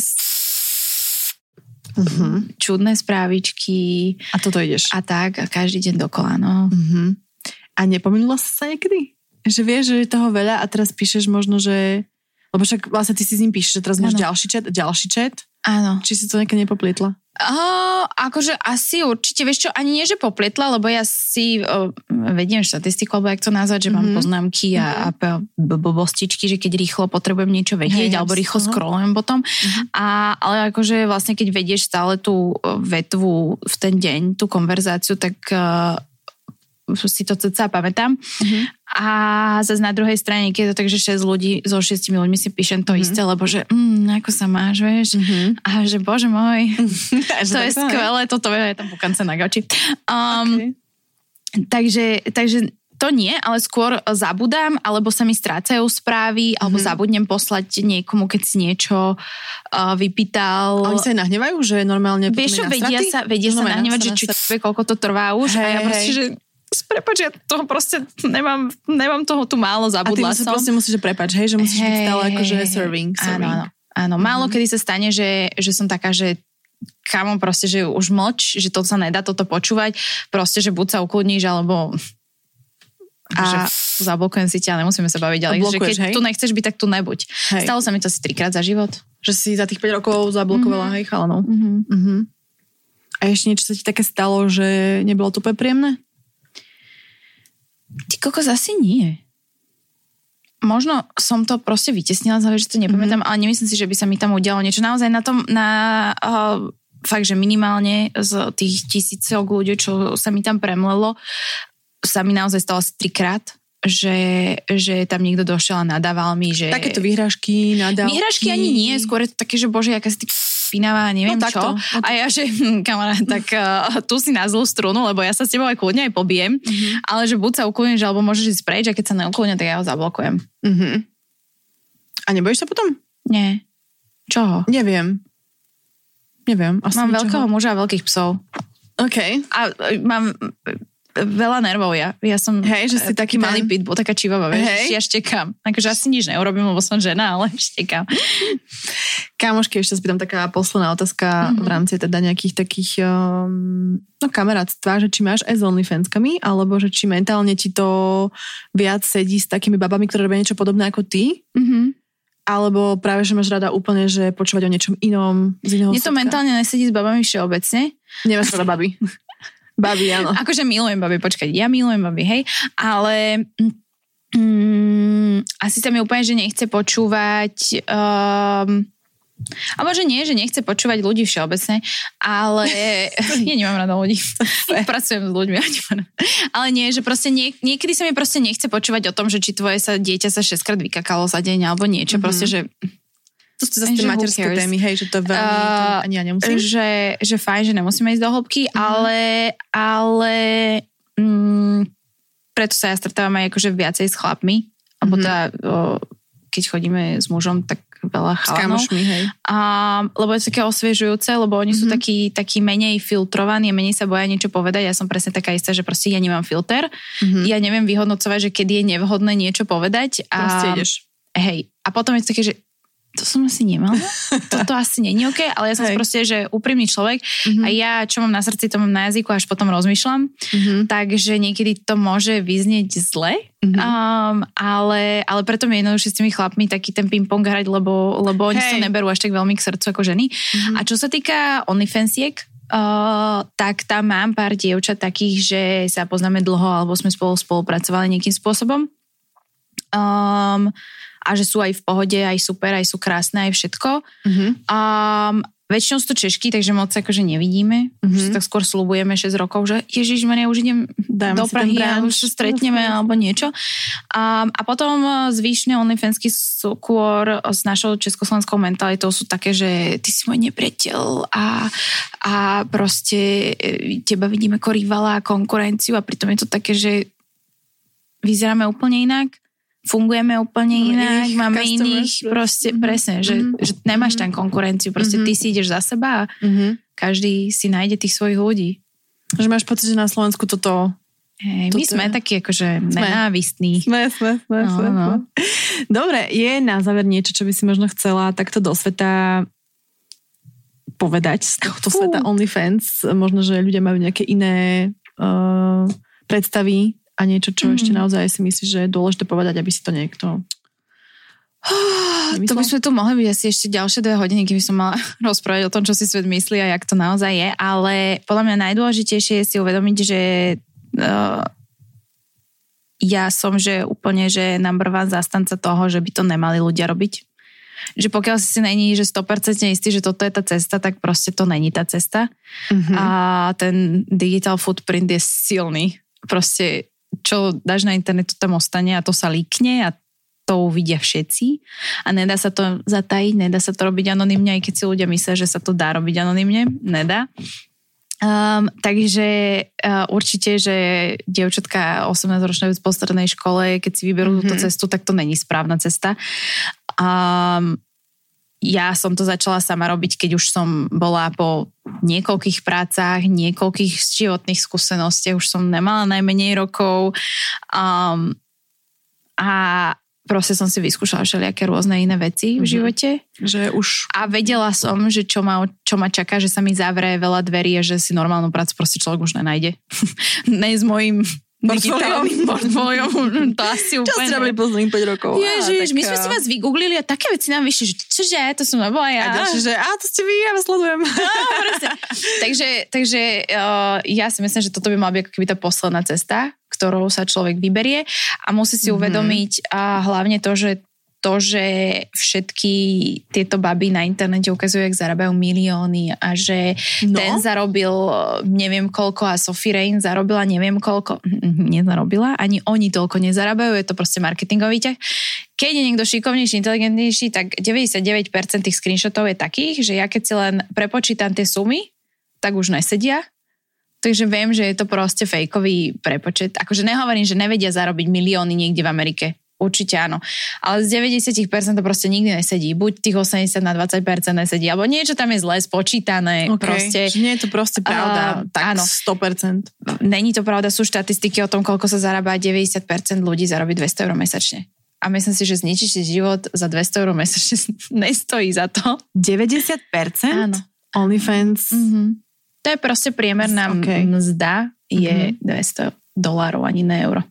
uh-huh. čudné správičky. A toto ideš? A tak, a každý deň dokola, no. Uh-huh. A nepomenula sa niekedy? Že vieš, že je toho veľa a teraz píšeš možno, že... Lebo však vlastne ty si s ním píšeš, že teraz máš ďalší chat, ďalší chat. Áno. Či si to niekedy nepoplietla? Uh, akože asi určite, vieš čo, ani nie, že poplietla, lebo ja si uh, vediem štatistiku, alebo jak to nazvať, že mm-hmm. mám poznámky a, a blbostičky, že keď rýchlo potrebujem niečo vedieť, hey, alebo rýchlo scrollujem potom. Mm-hmm. A, ale akože vlastne, keď vedieš stále tú vetvu v ten deň, tú konverzáciu, tak... Uh, si to cca pamätám. Uh-huh. A zase na druhej strane, keď je to tak, že šesť ľudí, so šiestimi ľuďmi si píšem to uh-huh. isté, lebo že mm, ako sa máš, vieš? Uh-huh. A že bože môj, to je skvelé, toto je tam pukance na gauči. Um, okay. takže, takže to nie, ale skôr zabudám, alebo sa mi strácajú správy, alebo uh-huh. zabudnem poslať niekomu, keď si niečo uh, vypýtal. A oni sa aj nahnevajú, že normálne vieš, vedia sa, vedia sa nahnevať, že či to, koľko to trvá už hey, a ja proste, že prepáč, ja toho proste nemám, nemám toho tu málo, zabudla som. A ty proste musíš, že prepáč, hej, že musíš hey, byť stále akože serving. serving. Áno, áno, áno. Mm-hmm. Málo kedy sa stane, že, že som taká, že kamo proste, že už mlč, že to sa nedá toto počúvať, proste, že buď sa ukludníš, alebo a že zablokujem si ťa, nemusíme sa baviť ďalej. Že keď hej? tu nechceš byť, tak tu nebuď. Hej. Stalo sa mi to asi trikrát za život. Že si za tých päť rokov zablokovala, mm-hmm. hej, chalanov. Mm-hmm. Mm-hmm. A ešte niečo sa ti také stalo, že nebolo to úplne príjemné? Ty kokos, asi nie. Možno som to proste vytesnila, že to nepamätám, mm-hmm. ale nemyslím si, že by sa mi tam udialo niečo. Naozaj na tom, na uh, fakt, že minimálne z tých tisícok ľudí, čo sa mi tam premlelo, sa mi naozaj stalo asi trikrát, že, že tam niekto došiel a nadával mi, že... Takéto výhražky, nadávky. Výhražky ani nie, skôr je to také, že bože, jaká si ty špinavá, neviem no, čo. No, a ja, že hm, kamarát, tak uh, tu si na zlú strunu, lebo ja sa s tebou aj kľudne aj pobijem, mm-hmm. ale že buď sa ukludníš, alebo môžeš ísť preč, a keď sa neukludne, tak ja ho zablokujem. Mm-hmm. A nebojíš sa potom? Nie. Čoho? Neviem. Neviem. Asi mám ničoho. Veľkého muža a veľkých psov. OK. A mám... veľa nervov ja. Ja som hej, že si taký malý pitbull, taká čivava, vieš, hej. Ja štekám. Takže asi nič neurobím, lebo som žena, ale štekám. Kámošky, ešte spýtam taká posledná otázka mm-hmm. v rámci teda nejakých takých um, no kamarátstva, že či máš aj s OnlyFanskami, alebo že či mentálne ti to viac sedí s takými babami, ktoré robia niečo podobné ako ty, mm-hmm. alebo práve, že máš rada úplne, že počúvať o niečom inom z iného mne to svetka? Mentálne nesedí s babami všeobecne. Nemáš rada baby. Babi, áno. Akože milujem babi, počkať, ja milujem babi, hej, ale mm, asi sa mi úplne, že nechce počúvať, um, alebo že nie, že nechce počúvať ľudí všeobecne, ale ja nemám rada ľudí, pracujem s ľuďmi, ale nie, že proste nie, niekedy sa mi proste nechce počúvať o tom, že či tvoje sa dieťa sa šesťkrát vykakalo za deň, alebo niečo, mm-hmm. proste, že... To sú zase tie materské témy, hej, že to veľmi, uh, ani ja nemusím. Že, že fajn, že nemusíme ísť do hĺbky, mm. ale, ale mm, preto sa ja stretávam aj akože viacej s chlapmi, mm-hmm. alebo teda, o, keď chodíme s mužom, tak veľa chalanov. S kamošmi, hej. A, lebo je to také osviežujúce, lebo oni mm-hmm. sú takí, takí menej filtrovaní, menej sa boja niečo povedať. Ja som presne taká istá, že proste ja nemám filter. Mm-hmm. Ja neviem vyhodnocovať, že kedy je nevhodné niečo povedať. A, proste ideš. Hej. A potom je to také, že to som asi nemala. Toto asi nie je OK, ale ja som proste, že úprimný človek mm-hmm. a ja, čo mám na srdci, to mám na jazyku, až potom rozmýšľam. Mm-hmm. Takže niekedy to môže vyznieť zle, mm-hmm. um, ale, ale preto mi je jednoduchšie s tými chlapmi taký ten ping-pong hrať, lebo, lebo oni sa neberú až tak veľmi k srdcu ako ženy. Mm-hmm. A čo sa týka OnlyFansiek, uh, tak tam mám pár dievčat takých, že sa poznáme dlho, alebo sme spolu spolupracovali nejakým spôsobom. Um, a že sú aj v pohode, aj super, aj sú krásne, aj všetko. Mm-hmm. Um, väčšinou sú to Češky, takže moc akože nevidíme. Mm-hmm. Už tak skôr slubujeme šesť rokov, že ježišmaria, už idem Dajme do Prahy a už sa stretneme alebo niečo. Um, a potom zvyšné OnlyFansky skôr s našou československou mentalitou sú také, že ty si môj nepriateľ a, a proste teba vidíme ako rivala a konkurenciu a pritom je to také, že vyzeráme úplne inak, fungujeme úplne inak, iných máme iných, proste mm-hmm. presne, že, mm-hmm. že nemáš tam konkurenciu, proste mm-hmm. ty si ideš za seba a mm-hmm. každý si nájde tých svojich ľudí. Že máš pocit, že na Slovensku toto... Hey, my sme je... takí akože nenávistní. Sme, sme, sme, no, sme. No. Dobre, je na záver niečo, čo by si možno chcela takto do sveta povedať, z tohto Fú. sveta OnlyFans? Možno, že ľudia majú nejaké iné uh, predstavy a niečo, čo mm. ešte naozaj si myslíš, že je dôležité povedať, aby si to niekto... Nemyslel? To by sme tu mohli byť asi ešte ďalšie dve hodiny, keby som mala rozprávať o tom, čo si svet myslí a jak to naozaj je, ale podľa mňa najdôležitejšie je si uvedomiť, že uh, ja som že úplne, že number one zastanca toho, že by to nemali ľudia robiť. Že pokiaľ si není, že sto percent istý, že toto je tá cesta, tak proste to není tá cesta. Mm-hmm. A ten digital footprint je silný. Proste čo dáš na internetu, tam ostane a to sa líkne a to uvidia všetci. A nedá sa to zatajiť, nedá sa to robiť anonymne, aj keď si ľudia myslia, že sa to dá robiť anonymne. Nedá. Um, takže uh, určite, že dievčatka osemnásťročné v postrednej škole, keď si vyberú mm-hmm. túto cestu, tak to není správna cesta. Um, ja som to začala sama robiť, keď už som bola po niekoľkých prácach, niekoľkých životných skúsenostiach, už som nemala najmenej rokov um, a proste som si vyskúšala všelijaké rôzne iné veci mm-hmm. v živote. Že už... A vedela som, že čo ma, čo ma čaká, že sa mi zavrie veľa dverí a že si normálnu prácu proste človek už nenájde. Ne s mojím digitálnym portfóliom. To asi úplne... Čo ste robili posledných päť rokov? Ježiš, my sme si vás vygooglili a také veci nám vyšli, že čože, to som nebola ja. A ďalšie, že a to ste vy, ja vás sledujem. No, takže takže uh, ja si myslím, že toto by mala byť ako keby tá posledná cesta, ktorou sa človek vyberie a musí si mm-hmm. uvedomiť a hlavne to, že to, že všetky tieto baby na internete ukazujú, jak zarábajú milióny a že no. ten zarobil neviem koľko a Sophie Rain zarobila neviem koľko. Nezarobila, ani oni toľko nezarábajú, je to proste marketingový ťah. Keď je niekto šikovnejší, inteligentnejší, tak deväťdesiatdeväť percent tých screenshotov je takých, že ja keď si len prepočítam tie sumy, tak už nesedia. Takže viem, že je to proste fejkový prepočet. Akože nehovorím, že nevedia zarobiť milióny niekde v Amerike. Určite áno. Ale z deväťdesiat percent to proste nikdy nesedí. Buď tých osemdesiat na dvadsať percent nesedí, alebo niečo tam je zle spočítané. Okay. Proste. Že nie je to proste pravda. Uh, tak áno. sto percent. Není to pravda. Sú štatistiky o tom, koľko sa zarába. deväťdesiat percent ľudí zarobí dvesto eur mesačne. A myslím si, že zničiť si život za dvesto eur mesačne nestojí za to. deväťdesiat percent? Áno. OnlyFans? Mm-hmm. To je proste priemerná okay. mzda je mm-hmm. dvesto dolárov, ani ne euro.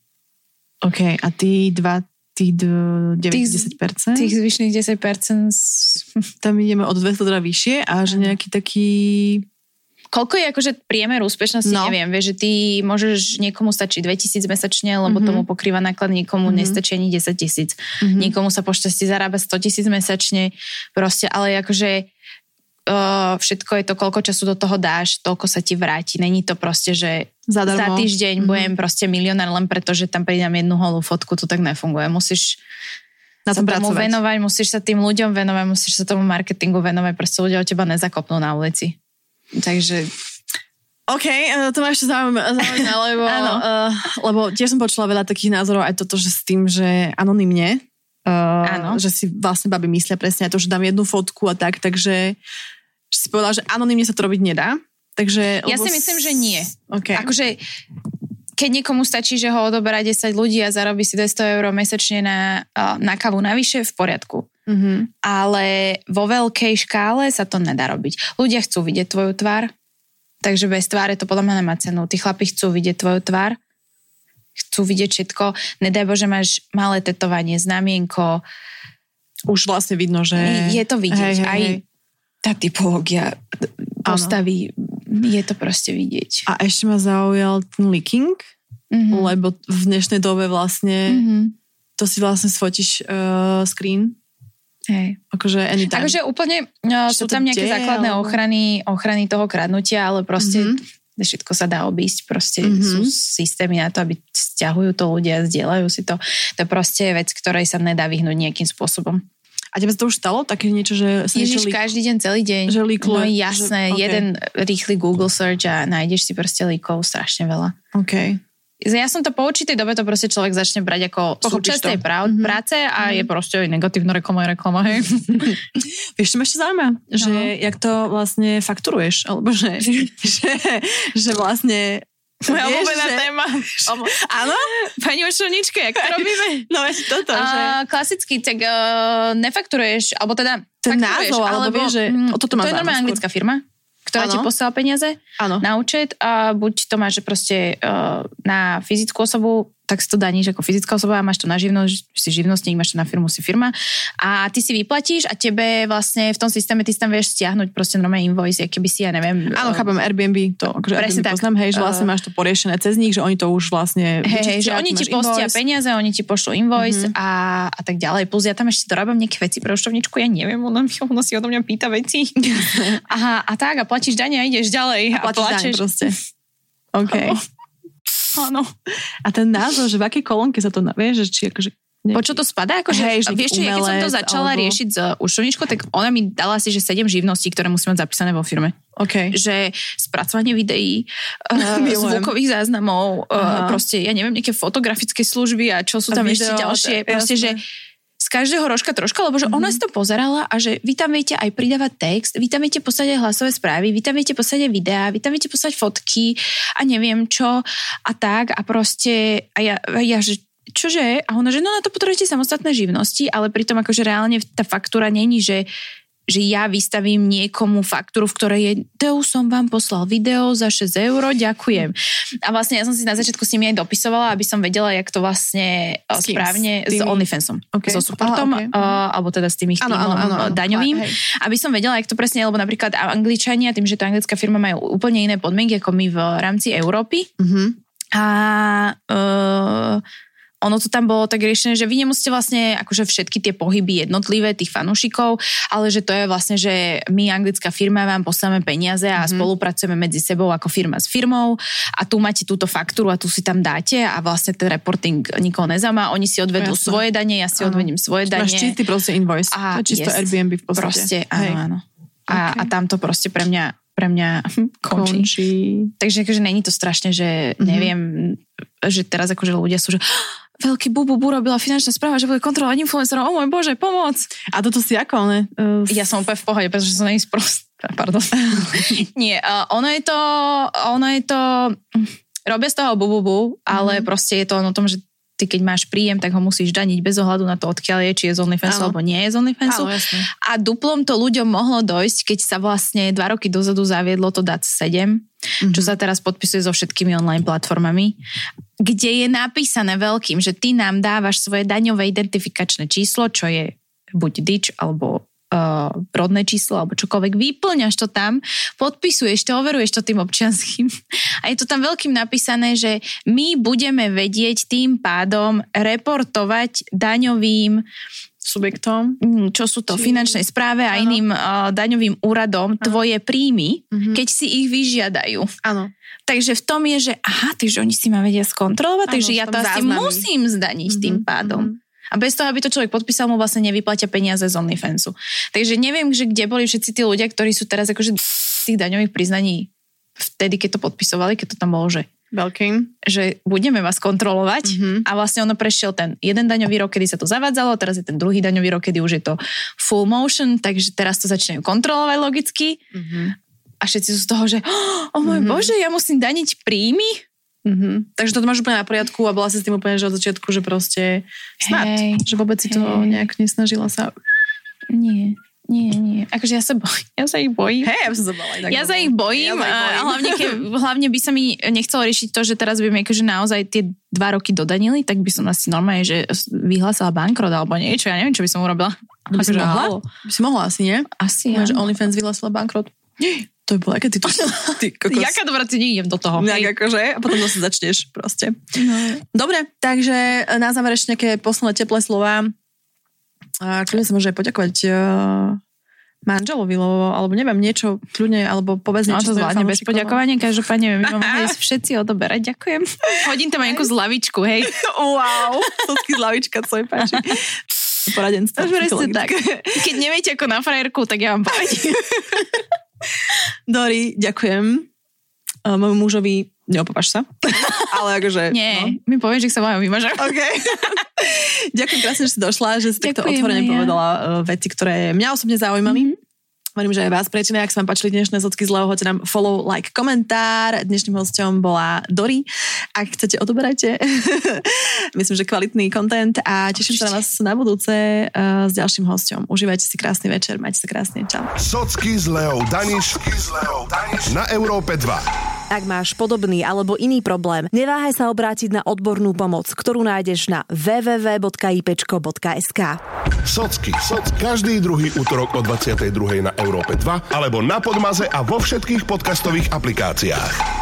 OK, a tí dva, tí deväťdesiat percent? Tých zvyšných desať percent tam ideme od dvesto teda vyššie a že nejaký taký... Koľko je akože priemer úspešnosti, no. neviem. Vieš, že ty môžeš, niekomu stačí dvetisíc mesačne, lebo mm-hmm. tomu pokrýva náklad, niekomu mm-hmm. nestačí ani desať tisíc. Mm-hmm. Niekomu sa po šťastí zarába sto tisíc mesačne. Proste, ale akože uh, všetko je to, koľko času do toho dáš, toľko sa ti vráti. Není to proste, že zadarmo. Za týždeň mm-hmm. budem proste milionár len preto, že tam pridám jednu holú fotku, to tak nefunguje. Musíš na sa tomu venovať, musíš sa tým ľuďom venovať, musíš sa tomu marketingu venovať, proste ľudia o teba nezakopnú na ulici. Takže... OK, to ma ešte zaujímavé, lebo, uh, lebo tiež som počula veľa takých názorov aj toto, že s tým, že anonymne, uh, že si vlastne baby myslia presne aj to, že dám jednu fotku a tak, takže že si povedala, že anonymne sa to robiť nedá. Takže, ja si myslím, že nie. Okay. Akože, keď niekomu stačí, že ho odoberá desať ľudí a zarobí si dvesto eur mesačne na, na kávu navyše, v poriadku. Mm-hmm. Ale vo veľkej škále sa to nedá robiť. Ľudia chcú vidieť tvoju tvár, takže bez tváre to podľa mňa nemá cenu. Tí chlapi chcú vidieť tvoju tvár, chcú vidieť všetko. Nedaj Bože, máš malé tetovanie, znamienko. Už vlastne vidno, že... Je to vidieť. Hej, hej, Aj hej. tá typológia postaví, je to proste vidieť. A ešte ma zaujal ten leaking, mm-hmm. lebo v dnešnej dobe vlastne... Mm-hmm. to si vlastne sfotíš uh, screen. Hej. Akože anytime. Akože úplne no, sú tam nejaké deje, základné ale... ochrany, ochrany toho kradnutia, ale proste mm-hmm. všetko sa dá obísť. Proste mm-hmm. sú systémy na to, aby stiahujú to ľudia, zdieľajú si to. To je proste vec, ktorej sa nedá vyhnúť nejakým spôsobom. A tebe sa to už stalo? Také niečo, že... Ježiš, lík... každý deň, celý deň. Že líklo, no jasné, že... okay. jeden rýchly Google search a nájdeš si proste líkov strašne veľa. OK. Ja som to po určitej dobe to proste človek začne brať ako súčasť tej prá- mm-hmm. práce a mm-hmm. je proste aj negatívna reklama, reklama, hej. Vieš, čo ma ešte zaujíma? Že no. jak to vlastne fakturuješ? Alebo že, že, že vlastne... Moja obľúbená že... téma. Áno? Pani Ošovnička, jak to robíme? No veď toto, že... Uh, klasicky, tak uh, nefakturuješ, alebo teda ten fakturuješ, názov, alebo vieš, že... O toto to je normálna anglická firma, ktorá ano. ti posiela peniaze ano. na účet a buď to máš, že proste uh, na fyzickú osobu, tak si to daníš ako fyzická osoba a máš to na živnosť, si živnostník, máš to na firmu, si firma a ty si vyplatíš a tebe vlastne v tom systéme ty si tam vieš stiahnuť proste normálne invoice, keby si, ja neviem... Áno, chápem, Airbnb, to akože Airbnb tak, poznám, hej, že vlastne máš to poriešené cez nich, že oni to už vlastne... Hej, hej, že oni ti postia peniaze, oni ti pošlú invoice mm-hmm. a, a tak ďalej. Plus ja tam ešte dorábam nejaké veci pre účtovničku, ja neviem, ona, ona si odo mňa pýta veci. a, a tak, a platíš dane a ideš ďalej. A, a platíš proste. OK. Áno. A ten názov, že v akej kolónke sa to navieš, že či akože... Nejaký... Po čo to spadá? Akože, hej, vieš, umelec, keď som to začala alebo... riešiť s účtovníčkou, tak ona mi dala si, že sedem živností, ktoré musím mať zapísané vo firme. Okay. Že spracovanie videí, uh, zvukových záznamov, uh, proste, ja neviem, nejaké fotografické služby a čo sú tam video, ešte ďalšie. Proste, jasné. že z každého rožka troška, lebo že mm-hmm. ona si to pozerala a že vy tam viete aj pridávať text, vy tam viete poslať aj hlasové správy, vy tam viete poslať aj videá, vy tam viete poslať fotky a neviem čo a tak a proste a ja, a ja že čože? A ona, že no na to potrebujete samostatné živnosti, ale pritom akože reálne tá faktúra není, že že ja vystavím niekomu faktúru, v ktorej je, to som vám poslal video za šesť eur, ďakujem. A vlastne ja som si na začiatku s nimi aj dopisovala, aby som vedela, jak to vlastne s správne s OnlyFansom. Okay. So supportom, okay. uh, alebo teda s tým ich týmom ano, ano, ano, daňovým. Hej. Aby som vedela, jak to presne, lebo napríklad Angličania, tým, že to anglická firma, majú úplne iné podmienky, ako my v rámci Európy. Mm-hmm. A... Uh, ono to tam bolo tak riešené, že vy nemusíte vlastne akože všetky tie pohyby jednotlivé tých fanúšikov, ale že to je vlastne, že my, anglická firma, vám posláme peniaze a mm-hmm. spolupracujeme medzi sebou ako firma s firmou a tu máte túto faktúru a tu si tam dáte a vlastne ten reporting nikoho nezaujíma. Oni si odvedú Jasne. svoje dane, ja si ano. odvedím svoje dane. Máš čistý proste invoice. A to čisto yes, Airbnb v podstate. Proste, áno, Hej. áno. A, okay. a tam to proste pre mňa pre mňa končí. končí. Takže akože není to strašne, že mm-hmm. neviem, že teraz akože ľudia sú, že veľký bubu robila finančná správa, že bude kontrolovať influencerov, o môj Bože, pomoc. A toto si ako, ne? Uh, ja som úplne v pohode, pretože som není sprost. Pardon. Nie, uh, ono je to, ono je to, robia z toho bubu, ale mm-hmm. proste je to o tom, že ty keď máš príjem, tak ho musíš daniť bez ohľadu na to, odkiaľ je, či je z OnlyFansu alebo nie je z OnlyFansu. A duplom to ľuďom mohlo dojsť, keď sa vlastne dva roky dozadu zaviedlo to dé á cé sedem, mm-hmm. čo sa teraz podpisuje so všetkými online platformami, kde je napísané veľkým, že ty nám dávaš svoje daňové identifikačné číslo, čo je buď dič alebo Uh, rodné číslo alebo čokoľvek, vyplňaš to tam, podpisuješ to, overuješ to tým občianským a je to tam veľkým napísané, že my budeme vedieť tým pádom reportovať daňovým subjektom, čo sú to Či... finančnej správe a ano. iným uh, daňovým úradom ano. tvoje príjmy, uh-huh. keď si ich vyžiadajú. Áno. Takže v tom je, že aha, takže oni si ma vedia skontrolovať, ano, takže ja to asi záznamy. musím zdaniť uh-huh. tým pádom. Uh-huh. A bez toho, aby to človek podpísal, mu vlastne nevyplatia peniaze z OnlyFansu. Takže neviem, že kde boli všetci tí ľudia, ktorí sú teraz akože tých daňových priznaní vtedy, keď to podpisovali, keď to tam bolo, že veľkým, že budeme vás kontrolovať mm-hmm. a vlastne ono prešiel ten jeden daňový rok, kedy sa to zavádzalo, teraz je ten druhý daňový rok, kedy už je to full motion, takže teraz to začínajú kontrolovať logicky mm-hmm. a všetci sú z toho, že oh môj mm-hmm. Bože, ja musím daniť príjmy. Mm-hmm. Takže to máš úplne na poriadku a bola si s tým úplne že od začiatku, že proste smart, hey, že vôbec si hey. to nejak nesnažila sa. Nie, nie, nie. Akože ja sa bojím. Ja sa ich bojím. Hej, ja som sa bala. Ja sa ich bojím. Ja sa ich bojím. A hlavne, ke, hlavne by sa mi nechcelo riešiť to, že teraz by mi akože naozaj tie dva roky dodanili, tak by som asi normálne, že vyhlásila bankrot alebo niečo. Ja neviem, čo by som urobila. By si mohla? By si mohla asi, nie? Asi, áno. Že OnlyFans vyhlásila bankrot. To by bolo, aké ty to... Ty kokos. Jaká dobrá, ty nejdem do toho. Nejak akože, a potom zase začneš proste. No. Dobre, takže na záver ešte nejaké posledné teplé slova. A kľudne sa môže poďakovať uh, manželovi, lebo, alebo neviem, niečo kľudne, alebo povedz no, niečo. No to zvládne bez poďakovania, každopádne my ma mohli všetci odoberať. Ďakujem. Hodím tam nejakú zľavičku, hej. Wow, socky zľavička, co je páči. Poradenstvo. Tak. Keď neviete ako na frajerku, tak ja vám poradím. Dori, ďakujem. Uh, môjmu mužovi, neopápaš sa, ale akože... Nie, no. Mi povieš, že sa majú vymažať. Okay. Ďakujem krásne, že si došla, že si takto otvorene ja. povedala uh, veci, ktoré mňa osobne zaujímali. Mm-hmm. Verím, že aj vás priečne, ak sa vám páčili dnešné Socky z Leo, hoďte nám follow, like, komentár. Dnešným hosťom bola Dori. Ak chcete, odoberajte. Myslím, že kvalitný content a teším Určite. sa na vás na budúce uh, s ďalším hosťom. Užívajte si krásny večer, majte sa krásne. Čau. Socky z Leo Daniš na Európe dva. Ak máš podobný alebo iný problém, neváhaj sa obrátiť na odbornú pomoc, ktorú nájdeš na w w w bodka i p čko bodka es ka. Socky. Socky. Každý druhý utorok o dvadsiatej druhej na Európe dva alebo na Podmaze a vo všetkých podcastových aplikáciách.